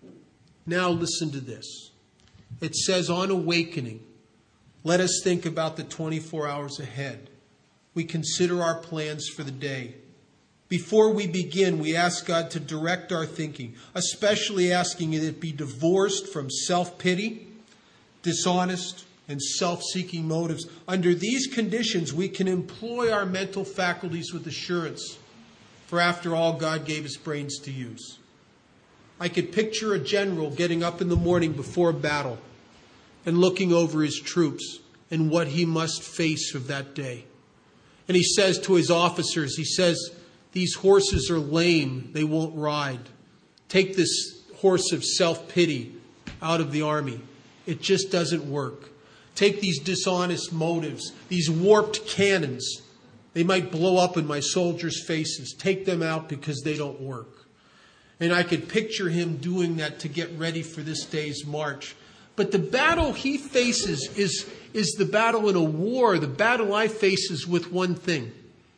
Now listen to this. It says, on awakening, let us think about the 24 hours ahead. We consider our plans for the day. Before we begin, we ask God to direct our thinking, especially asking that it be divorced from self-pity, dishonest, and self-seeking motives. Under these conditions, we can employ our mental faculties with assurance. For after all, God gave us brains to use. I could picture a general getting up in the morning before a battle and looking over his troops and what he must face of that day. And he says to his officers, he says, these horses are lame, they won't ride. Take this horse of self-pity out of the army. It just doesn't work. Take these dishonest motives, these warped cannons. They might blow up in my soldiers' faces. Take them out because they don't work. And I could picture him doing that to get ready for this day's march. But the battle he faces is the battle in a war. The battle I face is with one thing.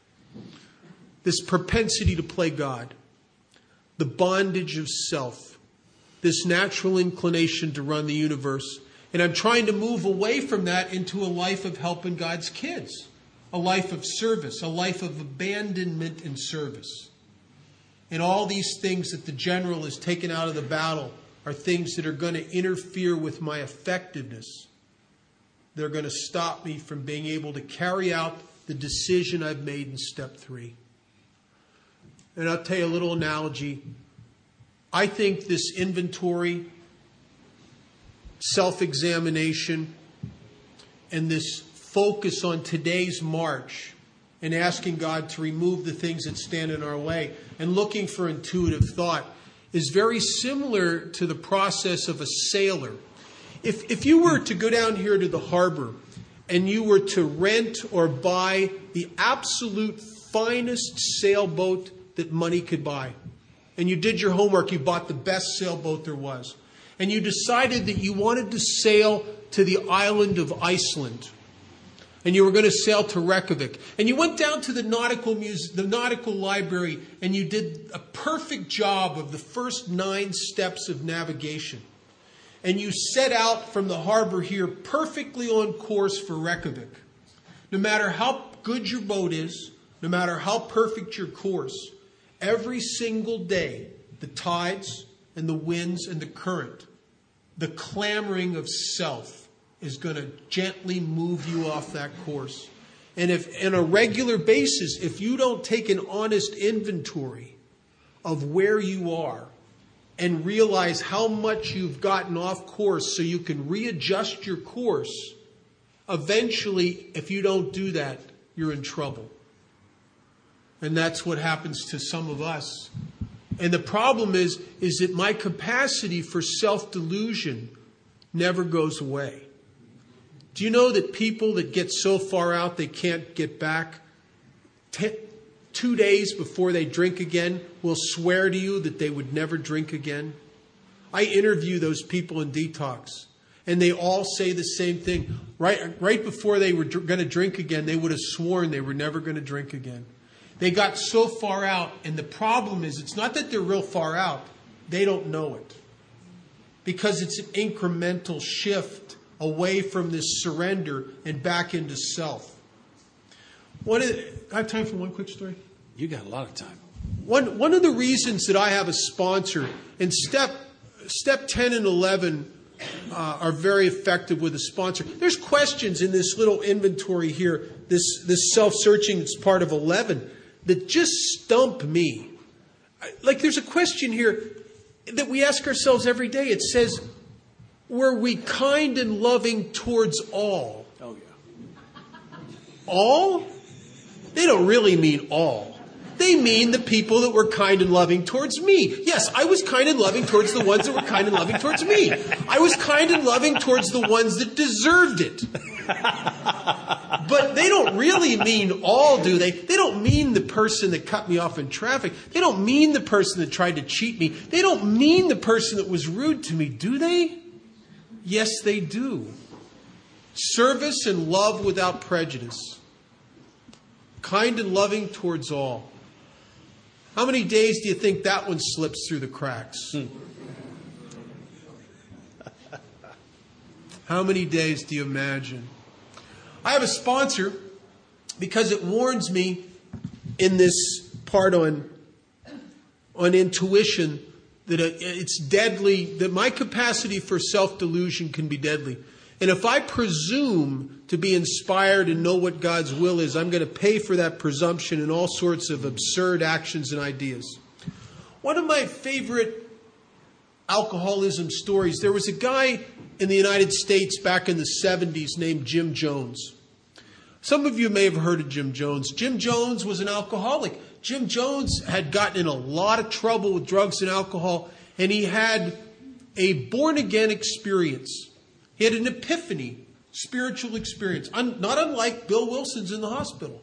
This propensity to play God. The bondage of self. This natural inclination to run the universe. And I'm trying to move away from that into a life of helping God's kids. A life of service. A life of abandonment and service. And all these things that the general has taken out of the battle are things that are going to interfere with my effectiveness. They're going to stop me from being able to carry out the decision I've made in step 3. And I'll tell you a little analogy. I think this inventory, self-examination, and this focus on today's march and asking God to remove the things that stand in our way and looking for intuitive thought is very similar to the process of a sailor. If you were to go down here to the harbor and you were to rent or buy the absolute finest sailboat that money could buy, and you did your homework, you bought the best sailboat there was, and you decided that you wanted to sail to the island of Iceland, and you were going to sail to Reykjavik, and you went down to the nautical library, and you did a perfect job of the first 9 steps of navigation, and you set out from the harbor here perfectly on course for Reykjavik. No matter how good your boat is, no matter how perfect your course, every single day, the tides and the winds and the current, the clamoring of self is going to gently move you off that course. And if, on a regular basis, if you don't take an honest inventory of where you are and realize how much you've gotten off course so you can readjust your course, eventually, if you don't do that, you're in trouble. And that's what happens to some of us. And the problem is that my capacity for self-delusion never goes away. Do you know that people that get so far out they can't get back, 2 days before they drink again, will swear to you that they would never drink again? I interview those people in detox, and they all say the same thing. Right before they were going to drink again, they would have sworn they were never going to drink again. They got so far out, and the problem is, it's not that they're real far out. They don't know it. Because it's an incremental shift away from this surrender and back into self. I have time for one quick story? You got a lot of time. One of the reasons that I have a sponsor, and step 10 and 11 are very effective with a sponsor. There's questions in this little inventory here, this self-searching that's part of 11, that just stump me. Like there's a question here that we ask ourselves every day. It says, were we kind and loving towards all? Oh, yeah. All? They don't really mean all. They mean the people that were kind and loving towards me. Yes, I was kind and loving towards the ones that were kind and loving towards me. I was kind and loving towards the ones that deserved it. But they don't really mean all, do they? They don't mean the person that cut me off in traffic. They don't mean the person that tried to cheat me. They don't mean the person that was rude to me, do they? Yes, they do. Service and love without prejudice. Kind and loving towards all. How many days do you think that one slips through the cracks? How many days do you imagine? I have a sponsor because it warns me in this part on intuition that it's deadly, that my capacity for self-delusion can be deadly. And if I presume to be inspired and know what God's will is, I'm going to pay for that presumption in all sorts of absurd actions and ideas. One of my favorite alcoholism stories, there was a guy in the United States back in the 70s named Jim Jones. Some of you may have heard of Jim Jones. Jim Jones was an alcoholic. Jim Jones had gotten in a lot of trouble with drugs and alcohol, and he had a born-again experience. He had an epiphany, spiritual experience, not unlike Bill Wilson's in the hospital.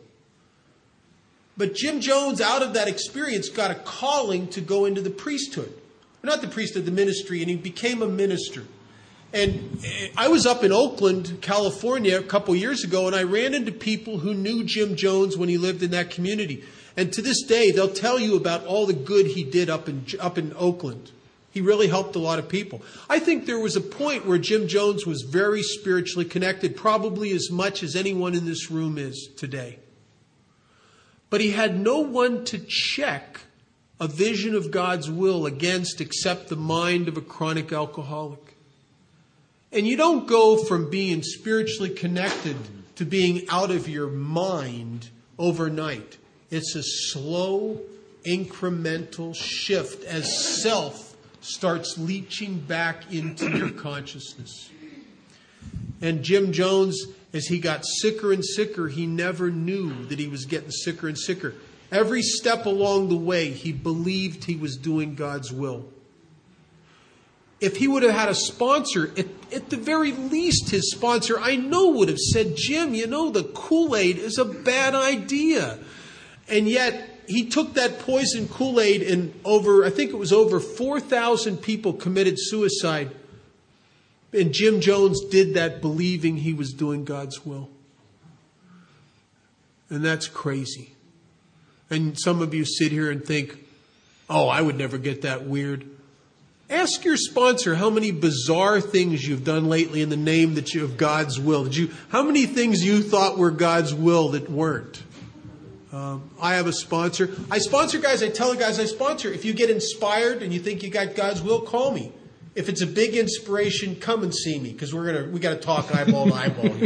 But Jim Jones, out of that experience, got a calling to go into the priesthood. Not the priesthood, the ministry, and he became a minister. And I was up in Oakland, California, a couple years ago, and I ran into people who knew Jim Jones when he lived in that community. And to this day, they'll tell you about all the good he did up in Oakland. He really helped a lot of people. I think there was a point where Jim Jones was very spiritually connected, probably as much as anyone in this room is today. But he had no one to check a vision of God's will against except the mind of a chronic alcoholic. And you don't go from being spiritually connected to being out of your mind overnight. It's a slow, incremental shift as self starts leaching back into your consciousness. And Jim Jones, as he got sicker and sicker, he never knew that he was getting sicker and sicker. Every step along the way, he believed he was doing God's will. If he would have had a sponsor, at the very least his sponsor, I know, would have said, Jim, you know, the Kool-Aid is a bad idea. And yet he took that poison Kool-Aid and over 4,000 people committed suicide And Jim Jones did that believing he was doing God's will. And that's crazy. And some of you sit here and think, oh, I would never get that weird. Ask your sponsor how many bizarre things you've done lately in the name of God's will. How many things you thought were God's will that weren't? I have a sponsor. I sponsor guys. I tell the guys I sponsor, if you get inspired and you think you got God's will, call me. If it's a big inspiration, come and see me, because we got to talk eyeball to eyeball.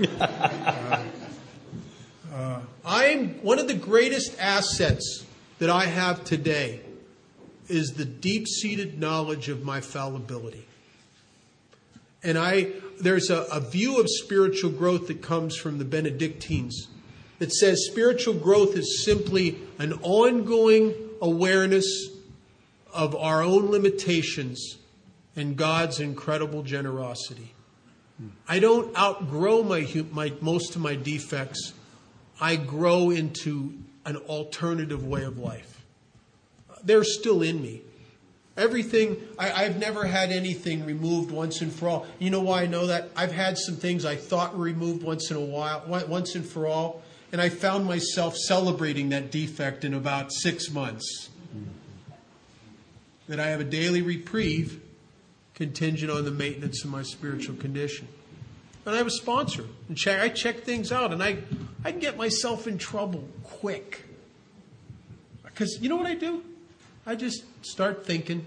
I'm one of the greatest assets that I have today is the deep-seated knowledge of my fallibility. And there's a view of spiritual growth that comes from the Benedictines that says spiritual growth is simply an ongoing awareness of our own limitations and God's incredible generosity. I don't outgrow most of my defects. I grow into an alternative way of life. They're still in me. Everything, I've never had anything removed once and for all. You know why I know that? I've had some things I thought were removed once and for all, and I found myself celebrating that defect in about 6 months. That I have a daily reprieve contingent on the maintenance of my spiritual condition. And I have a sponsor. And I check things out, and I can get myself in trouble quick. Because you know what I do? I just start thinking.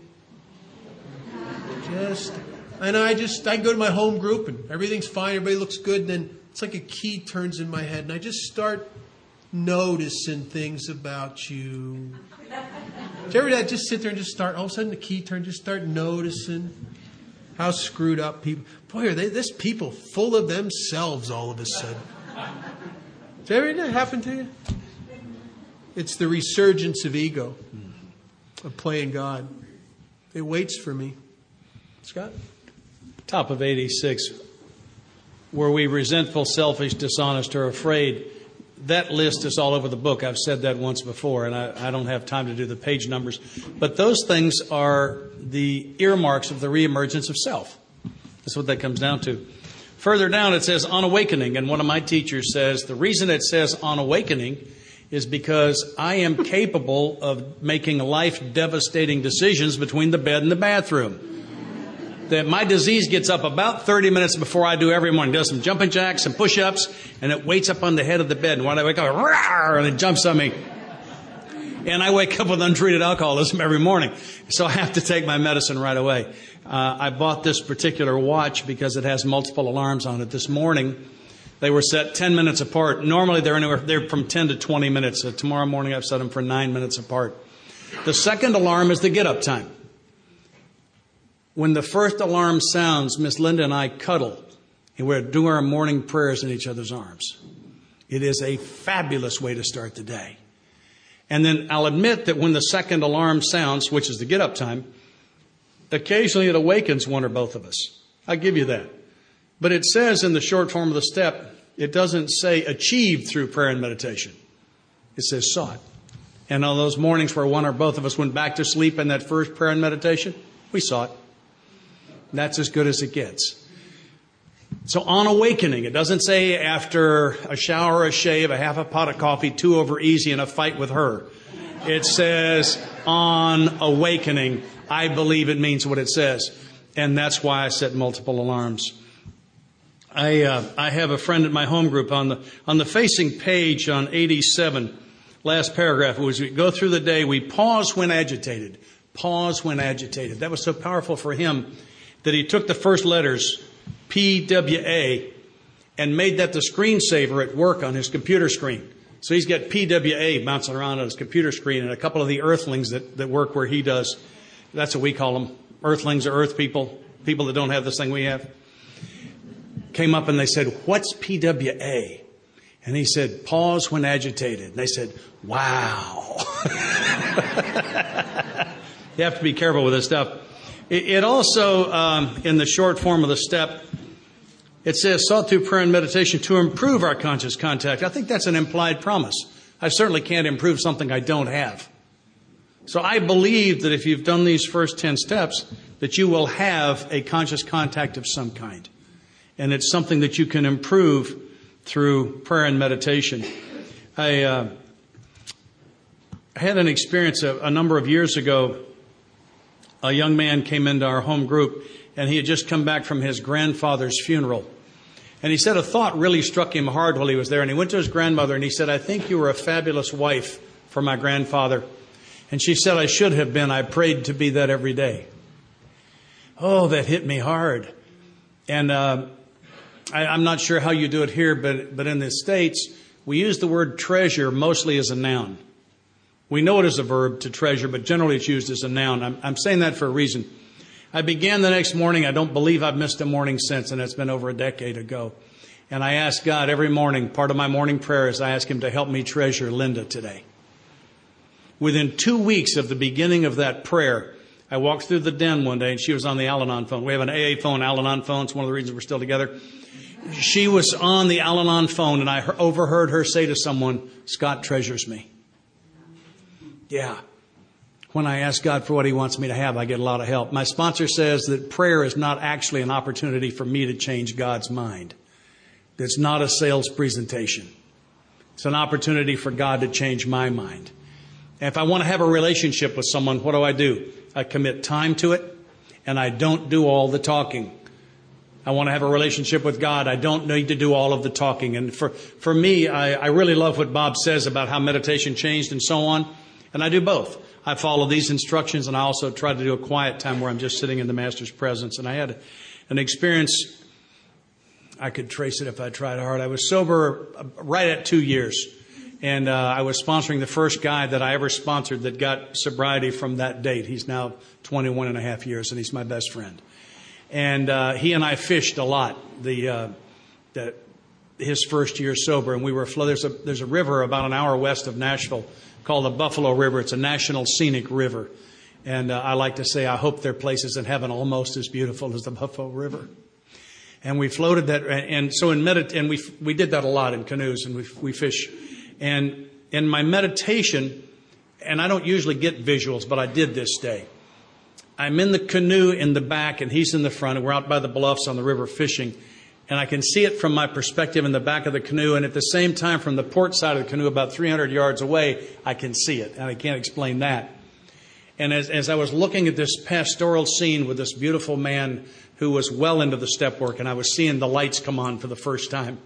I go to my home group and everything's fine, everybody looks good, and then it's like a key turns in my head and I just start noticing things about you. Did you ever just sit there and just start, all of a sudden the key turns, just start noticing how screwed up people. Boy, are this people full of themselves all of a sudden. Did ever that happen to you? It's the resurgence of ego. Of playing God. It waits for me. Scott? Top of 86. Were we resentful, selfish, dishonest, or afraid? That list is all over the book. I've said that once before, and I don't have time to do the page numbers. But those things are the earmarks of the reemergence of self. That's what that comes down to. Further down, it says on awakening. And one of my teachers says the reason it says on awakening is because I am capable of making life-devastating decisions between the bed and the bathroom. That my disease gets up about 30 minutes before I do every morning. Does some jumping jacks, some push-ups, and it waits up on the head of the bed. And when I wake up, rawr, and it jumps on me. And I wake up with untreated alcoholism every morning. So I have to take my medicine right away. I bought this particular watch because it has multiple alarms on it. This morning, they were set 10 minutes apart. Normally, they're from 10 to 20 minutes. So tomorrow morning, I've set them for 9 minutes apart. The second alarm is the get-up time. When the first alarm sounds, Miss Linda and I cuddle, and we're doing our morning prayers in each other's arms. It is a fabulous way to start the day. And then I'll admit that when the second alarm sounds, which is the get-up time, occasionally it awakens one or both of us. I'll give you that. But it says in the short form of the step, it doesn't say achieved through prayer and meditation. It says sought. And on those mornings where one or both of us went back to sleep in that first prayer and meditation, we sought. That's as good as it gets. So on awakening, it doesn't say after a shower, a shave, a half a pot of coffee, 2 over easy, and a fight with her. It says on awakening. I believe it means what it says. And that's why I set multiple alarms. I have a friend in my home group on the facing page on 87, last paragraph, as we go through the day, we pause when agitated. Pause when agitated. That was so powerful for him that he took the first letters, PWA, and made that the screensaver at work on his computer screen. So he's got PWA bouncing around on his computer screen, and a couple of the earthlings that work where he does. That's what we call them. Earthlings or earth people that don't have this thing we have. Came up and they said, "What's PWA?" And he said, "Pause when agitated." And they said, "Wow." You have to be careful with this stuff. It also, in the short form of the step, it says, sought through prayer and meditation to improve our conscious contact. I think that's an implied promise. I certainly can't improve something I don't have. So I believe that if you've done these first 10 steps, that you will have a conscious contact of some kind. And it's something that you can improve through prayer and meditation. I had an experience a number of years ago. A young man came into our home group, and he had just come back from his grandfather's funeral. And he said a thought really struck him hard while he was there. And he went to his grandmother and he said, "I think you were a fabulous wife for my grandfather." And she said, "I should have been. I prayed to be that every day." Oh, that hit me hard. And I'm not sure how you do it here, but in the States, we use the word treasure mostly as a noun. We know it as a verb, to treasure, but generally it's used as a noun. I'm saying that for a reason. I began the next morning. I don't believe I've missed a morning since, and it's been over a decade ago. And I ask God every morning, part of my morning prayer is I ask Him to help me treasure Linda today. Within 2 weeks of the beginning of that prayer, I walked through the den one day, and she was on the Al-Anon phone. We have an AA phone, Al-Anon phone. It's one of the reasons we're still together. She was on the Al-Anon phone, and I overheard her say to someone, "Scott treasures me." Yeah. When I ask God for what He wants me to have, I get a lot of help. My sponsor says that prayer is not actually an opportunity for me to change God's mind. It's not a sales presentation. It's an opportunity for God to change my mind. And if I want to have a relationship with someone, what do? I commit time to it, and I don't do all the talking. I want to have a relationship with God. I don't need to do all of the talking. And for me, I really love what Bob says about how meditation changed and so on. And I do both. I follow these instructions, and I also try to do a quiet time where I'm just sitting in the Master's presence. And I had an experience, I could trace it if I tried hard. I was sober right at 2 years. And I was sponsoring the first guy that I ever sponsored that got sobriety from that date. He's now 21 and a half years, and he's my best friend. And he and I fished a lot his first year sober. And we were there's a river about an hour west of Nashville called the Buffalo River. It's a national scenic river. And I like to say I hope there are places in heaven almost as beautiful as the Buffalo River. And we floated that. And so we did that a lot in canoes, and we fish. And in my meditation, and I don't usually get visuals, but I did this day. I'm in the canoe in the back, and he's in the front, and we're out by the bluffs on the river fishing. And I can see it from my perspective in the back of the canoe, and at the same time, from the port side of the canoe, about 300 yards away, I can see it, and I can't explain that. And as I was looking at this pastoral scene with this beautiful man who was well into the step work, and I was seeing the lights come on for the first time.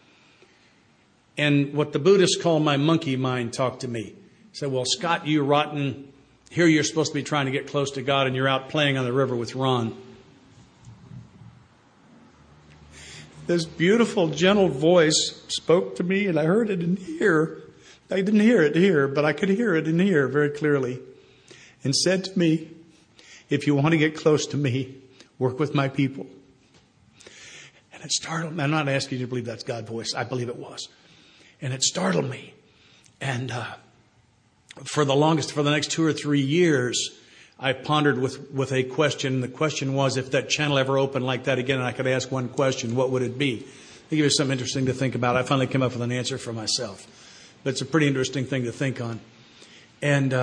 And what the Buddhists call my monkey mind talked to me. He said, "Well, Scott, you rotten. Here you're supposed to be trying to get close to God, and you're out playing on the river with Ron." This beautiful, gentle voice spoke to me, and I heard it in here. I didn't hear it here, but I could hear it in here very clearly. And said to me, "If you want to get close to me, work with my people." And it startled me. I'm not asking you to believe that's God's voice. I believe it was. And it startled me. And for the next 2 or 3 years, I pondered with a question. The question was, if that channel ever opened like that again and I could ask one question, what would it be? I'll give you something interesting to think about. I finally came up with an answer for myself. But it's a pretty interesting thing to think on. And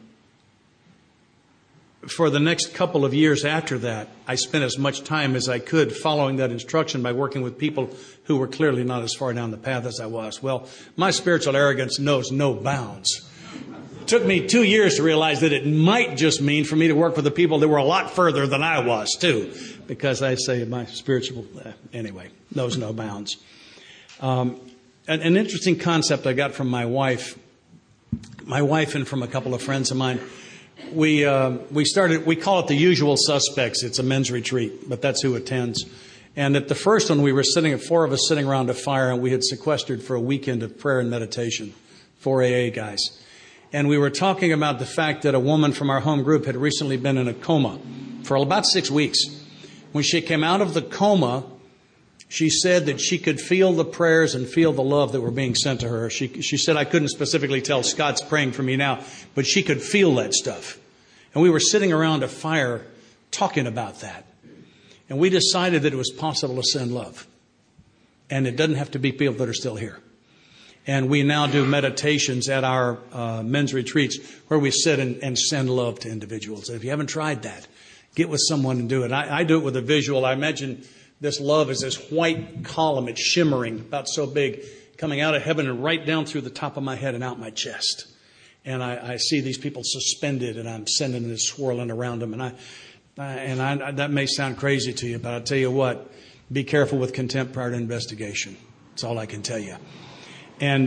for the next couple of years after that, I spent as much time as I could following that instruction by working with people who were clearly not as far down the path as I was. Well, my spiritual arrogance knows no bounds. It took me 2 years to realize that it might just mean for me to work with the people that were a lot further than I was, too. Because I say my spiritual, anyway, knows no bounds. An interesting concept I got from my wife and from a couple of friends of mine. We call it the usual suspects. It's a men's retreat, but that's who attends. And at the first one, we were 4 of us sitting around a fire, and we had sequestered for a weekend of prayer and meditation, 4 AA guys. And we were talking about the fact that a woman from our home group had recently been in a coma for about 6 weeks. When she came out of the coma, she said that she could feel the prayers and feel the love that were being sent to her. She said, "I couldn't specifically tell Scott's praying for me now, but she could feel that stuff." And we were sitting around a fire talking about that. And we decided that it was possible to send love. And it doesn't have to be people that are still here. And we now do meditations at our men's retreats where we sit and send love to individuals. And if you haven't tried that, Get with someone and do it. I do it with a visual. I imagine this love is this white column. It's shimmering, about so big, coming out of heaven and right down through the top of my head and out my chest. And I see these people suspended, and I'm sending this swirling around them. And that may sound crazy to you, but I'll tell you what, be careful with contempt prior to investigation. That's all I can tell you. And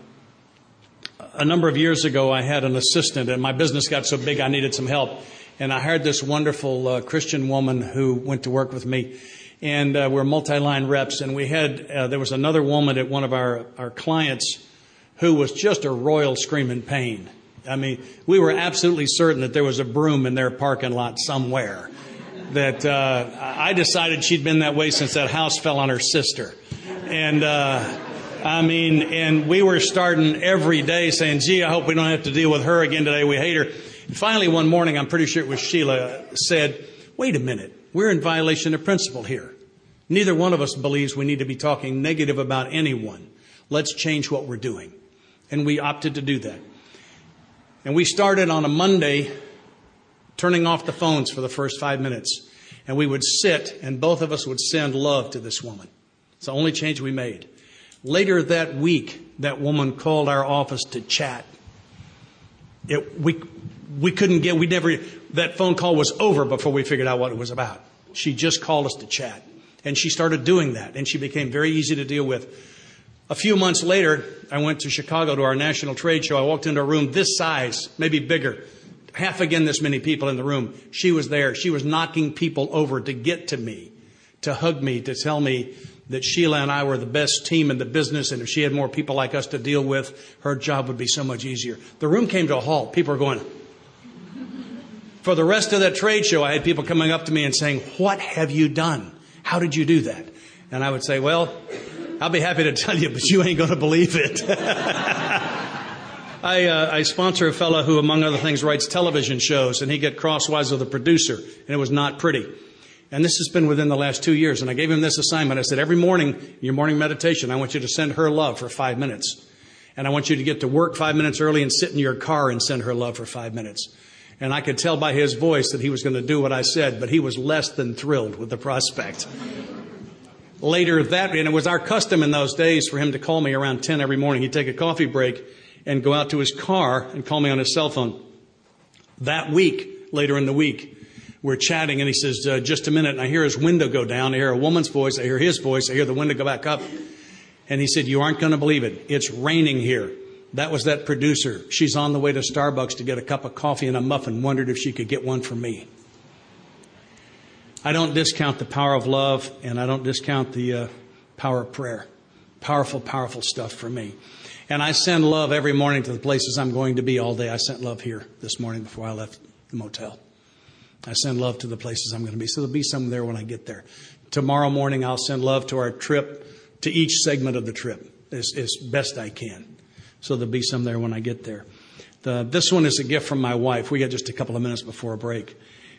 a number of years ago, I had an assistant, and my business got so big I needed some help. And I hired this wonderful Christian woman who went to work with me. And we're multi-line reps, and we had there was another woman at one of our clients who was just a royal screaming pain. I mean, we were absolutely certain that there was a broom in their parking lot somewhere. That I decided she'd been that way since that house fell on her sister. And and we were starting every day saying, gee, I hope we don't have to deal with her again today. We hate her. And finally, one morning, I'm pretty sure it was Sheila, said, wait a minute. We're in violation of principle here. Neither one of us believes we need to be talking negative about anyone. Let's change what we're doing. And we opted to do that. And we started on a Monday turning off the phones for the first 5 minutes. And we would sit, and both of us would send love to this woman. It's the only change we made. Later that week, that woman called our office to chat. We couldn't get, that phone call was over before we figured out what it was about. She just called us to chat. And she started doing that. And she became very easy to deal with. A few months later, I went to Chicago to our national trade show. I walked into a room this size, maybe bigger. Half again this many people in the room. She was there. She was knocking people over to get to me, to hug me, to tell me that Sheila and I were the best team in the business, and if she had more people like us to deal with, her job would be so much easier. The room came to a halt. People were going. For the rest of that trade show, I had people coming up to me and saying, what have you done? How did you do that? And I would say, well, I'll be happy to tell you, but you ain't going to believe it. I sponsor a fellow who, among other things, writes television shows, and he got crosswise with a producer, and it was not pretty. And this has been within the last 2 years. And I gave him this assignment. I said, every morning, in your morning meditation, I want you to send her love for 5 minutes. And I want you to get to work 5 minutes early and sit in your car and send her love for 5 minutes. And I could tell by his voice that he was going to do what I said, but he was less than thrilled with the prospect. Later and it was our custom in those days for him to call me around 10 every morning. He'd take a coffee break and go out to his car and call me on his cell phone. That week, later in the week, we're chatting, and he says, just a minute, and I hear his window go down. I hear a woman's voice. I hear his voice. I hear the window go back up. And he said, you aren't going to believe it. It's raining here. That was that producer. She's on the way to Starbucks to get a cup of coffee and a muffin, wondered if she could get one for me. I don't discount the power of love, and I don't discount the power of prayer. Powerful, powerful stuff for me. And I send love every morning to the places I'm going to be all day. I sent love here this morning before I left the motel. I send love to the places I'm going to be. So there'll be some there when I get there. Tomorrow morning, I'll send love to our trip, to each segment of the trip as best I can. So there'll be some there when I get there. This one is a gift from my wife. We got just a couple of minutes before a break.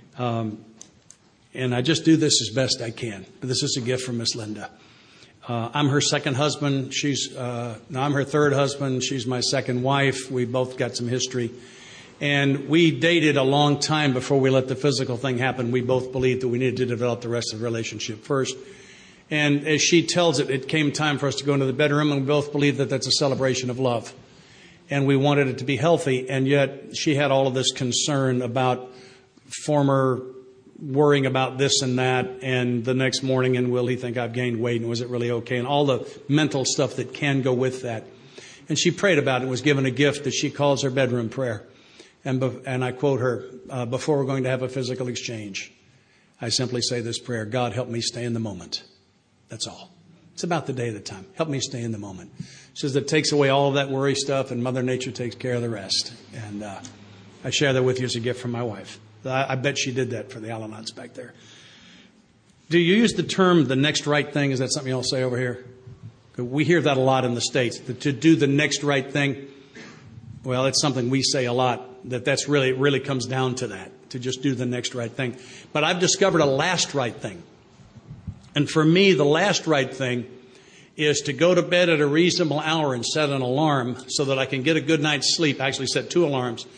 And I just do this as best I can. But this is a gift from Miss Linda. I'm her second husband. I'm her third husband. She's my second wife. We both got some history. And we dated a long time before we let the physical thing happen. We both believed that we needed to develop the rest of the relationship first. And as she tells it, it came time for us to go into the bedroom, and we both believed that that's a celebration of love. And we wanted it to be healthy, and yet she had all of this concern about former worrying about this and that, and the next morning, and will he think I've gained weight, and was it really okay, and all the mental stuff that can go with that. And she prayed about it and was given a gift that she calls her bedroom prayer. And I quote her, before we're going to have a physical exchange, I simply say this prayer: God, help me stay in the moment. That's all. It's about the day at a time. Help me stay in the moment. She says that takes away all of that worry stuff, and Mother Nature takes care of the rest. And I share that with you as a gift from my wife. I bet she did that for the Alanots back there. Do you use the term the next right thing? Is that something y'all say over here? We hear that a lot in the States, to do the next right thing. Well, it's something we say a lot, it really comes down to that, to just do the next right thing. But I've discovered a last right thing. And for me, the last right thing is to go to bed at a reasonable hour and set an alarm so that I can get a good night's sleep. I actually set 2 alarms.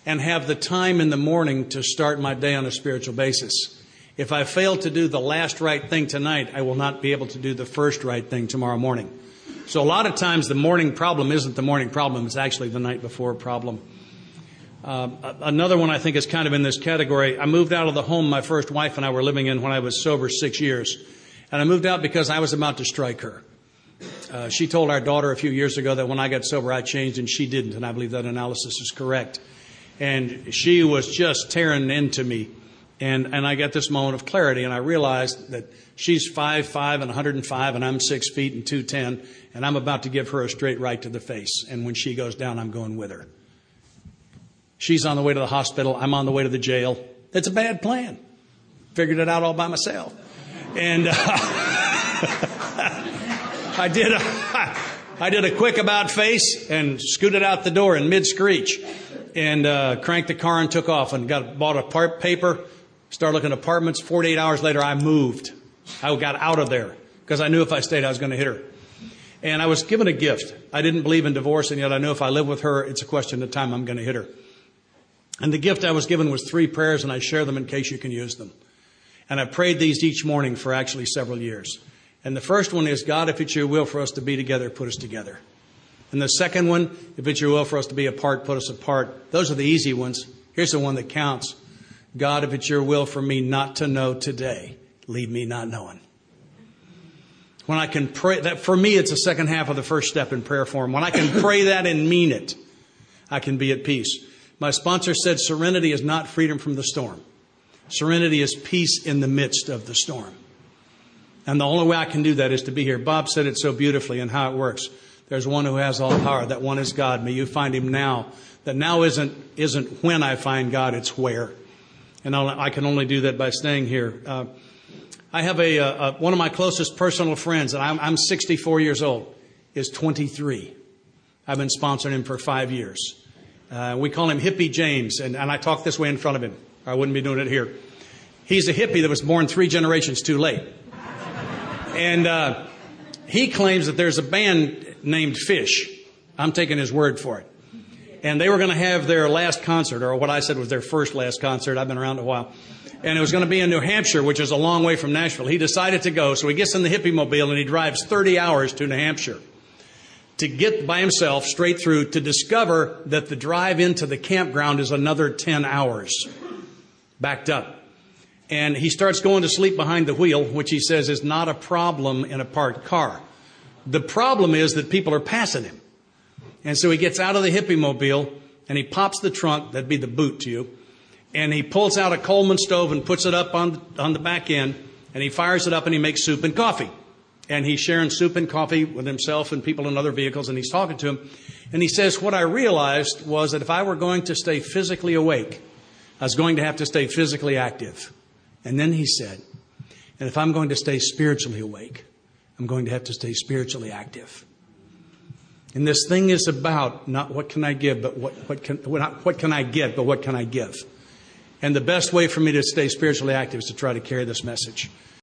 and have the time in the morning to start my day on a spiritual basis. If I fail to do the last right thing tonight, I will not be able to do the first right thing tomorrow morning. So a lot of times the morning problem isn't the morning problem. It's actually the night before problem. Another one I think is kind of in this category. I moved out of the home my first wife and I were living in when I was sober 6 years. And I moved out because I was about to strike her. She told our daughter a few years ago that when I got sober I changed, and she didn't. And I believe that analysis is correct. And she was just tearing into me. And I got this moment of clarity, and I realized that she's 5'5" and 105, and I'm 6 feet and 210, and I'm about to give her a straight right to the face. And when she goes down, I'm going with her. She's on the way to the hospital. I'm on the way to the jail. It's a bad plan. Figured it out all by myself. And I did a quick about face and scooted out the door in mid-screech and cranked the car and took off and bought a paper, started looking at apartments. 48 hours later, I moved. I got out of there because I knew if I stayed, I was going to hit her. And I was given a gift. I didn't believe in divorce, and yet I knew if I live with her, it's a question of time I'm going to hit her. And the gift I was given was 3 prayers, and I share them in case you can use them. And I prayed these each morning for actually several years. And the first one is, God, if it's your will for us to be together, put us together. And the second one, if it's your will for us to be apart, put us apart. Those are the easy ones. Here's the one that counts. God, if it's your will for me not to know today, leave me not knowing. When I can pray that, for me, it's the second half of the first step in prayer form. When I can pray that and mean it, I can be at peace. My sponsor said serenity is not freedom from the storm. Serenity is peace in the midst of the storm. And the only way I can do that is to be here. Bob said it so beautifully and how it works. There's one who has all power. That one is God. May you find him now. That now isn't when I find God, it's where. And I can only do that by staying here. I have one of my closest personal friends, and I'm 64 years old, is 23. I've been sponsoring him for 5 years. We call him Hippie James, and I talk this way in front of him. I wouldn't be doing it here. He's a hippie that was born 3 generations too late. And he claims that there's a band named Fish. I'm taking his word for it. And they were going to have their last concert, or what I said was their last concert. I've been around a while. And it was going to be in New Hampshire, which is a long way from Nashville. He decided to go, so he gets in the hippie mobile and he drives 30 hours to New Hampshire to get by himself straight through to discover that the drive into the campground is another 10 hours backed up. And he starts going to sleep behind the wheel, which he says is not a problem in a parked car. The problem is that people are passing him. And so he gets out of the hippie mobile and he pops the trunk, that'd be the boot to you, and he pulls out a Coleman stove and puts it up on the back end, and he fires it up and he makes soup and coffee. And he's sharing soup and coffee with himself and people in other vehicles, and he's talking to him. And he says, what I realized was that if I were going to stay physically awake, I was going to have to stay physically active. And then he said, and if I'm going to stay spiritually awake, I'm going to have to stay spiritually active. And this thing is about not what can I give, but what can I get, but what can I give? And the best way for me to stay spiritually active is to try to carry this message.